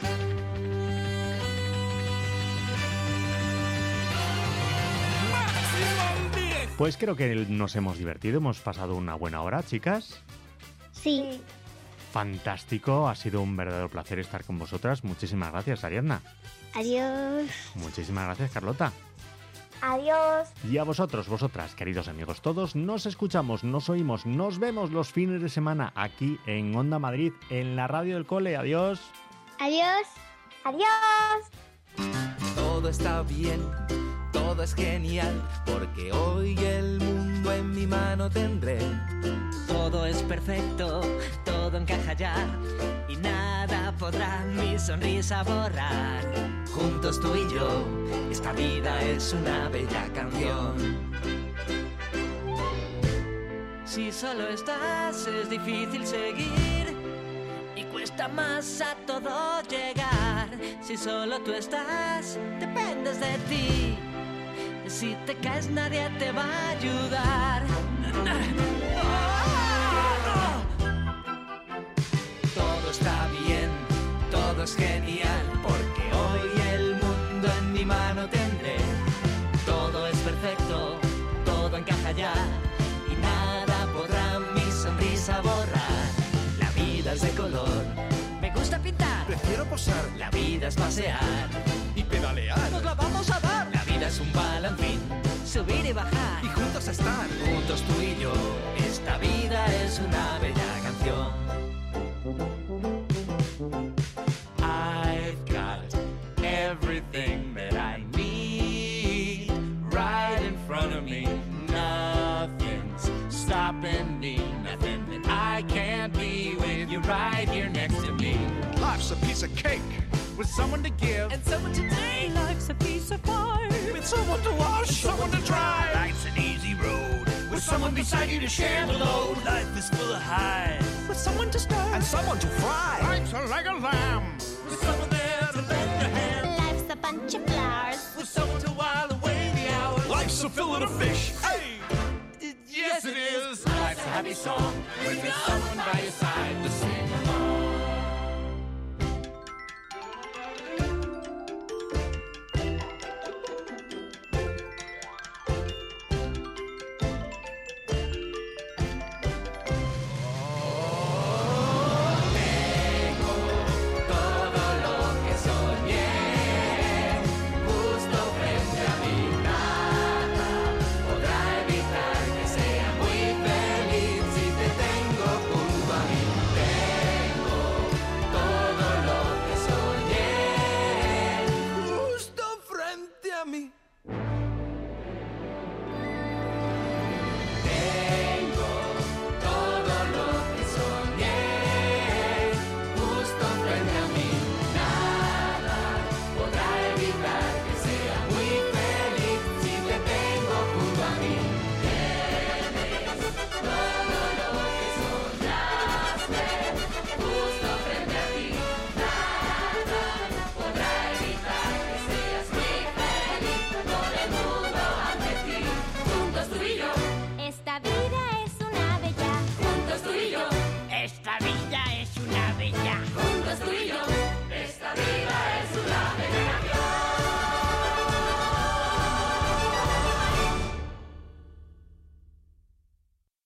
Pues creo que nos hemos divertido, hemos pasado una buena hora, chicas. Sí. Fantástico, ha sido un verdadero placer estar con vosotras. Muchísimas gracias, Ariadna. Adiós. Muchísimas gracias, Carlota. Adiós. Y a vosotros, vosotras, queridos amigos todos, nos escuchamos, nos oímos, nos vemos los fines de semana aquí en Onda Madrid, en la radio del cole. Adiós. Adiós. Adiós. Todo está bien, todo es genial, porque hoy el mundo en mi mano tendré. Todo es perfecto, todo encaja ya, y nada podrá mi sonrisa borrar. Juntos tú y yo, esta vida es una bella canción. Si solo estás es difícil seguir y cuesta más a todo llegar. Si solo tú estás, dependes de ti. Si te caes nadie te va a ayudar. Todo está bien, todo es genial, porque hoy el mundo en mi mano tendré. Todo es perfecto, todo encaja ya, y nada podrá mi sonrisa borrar. La vida es de color, Me gusta pintar, Prefiero posar la vida es pasear, y pedalear. nos la vamos a dar. la vida es un balancín, Subir y bajar, Y juntos están. juntos tú y yo, esta vida es una bella canción. I've got everything that I need right in front of me. Nothing's stopping me, nothing that I can't be with you right here next to me. Life's a piece of cake with someone to give. and someone today. Life's a piece of pie With someone to wash, someone to dry. Life's an easy road with someone beside you to share the load. Life is full of highs, With someone to stir and someone to fry. Life's a leg of lamb, with someone there to lend a hand. Life's a bunch of flowers. With someone to while away the hours. Life's a fillet of fish. Hey, yes it is. Life's a happy song when there's someone by your side.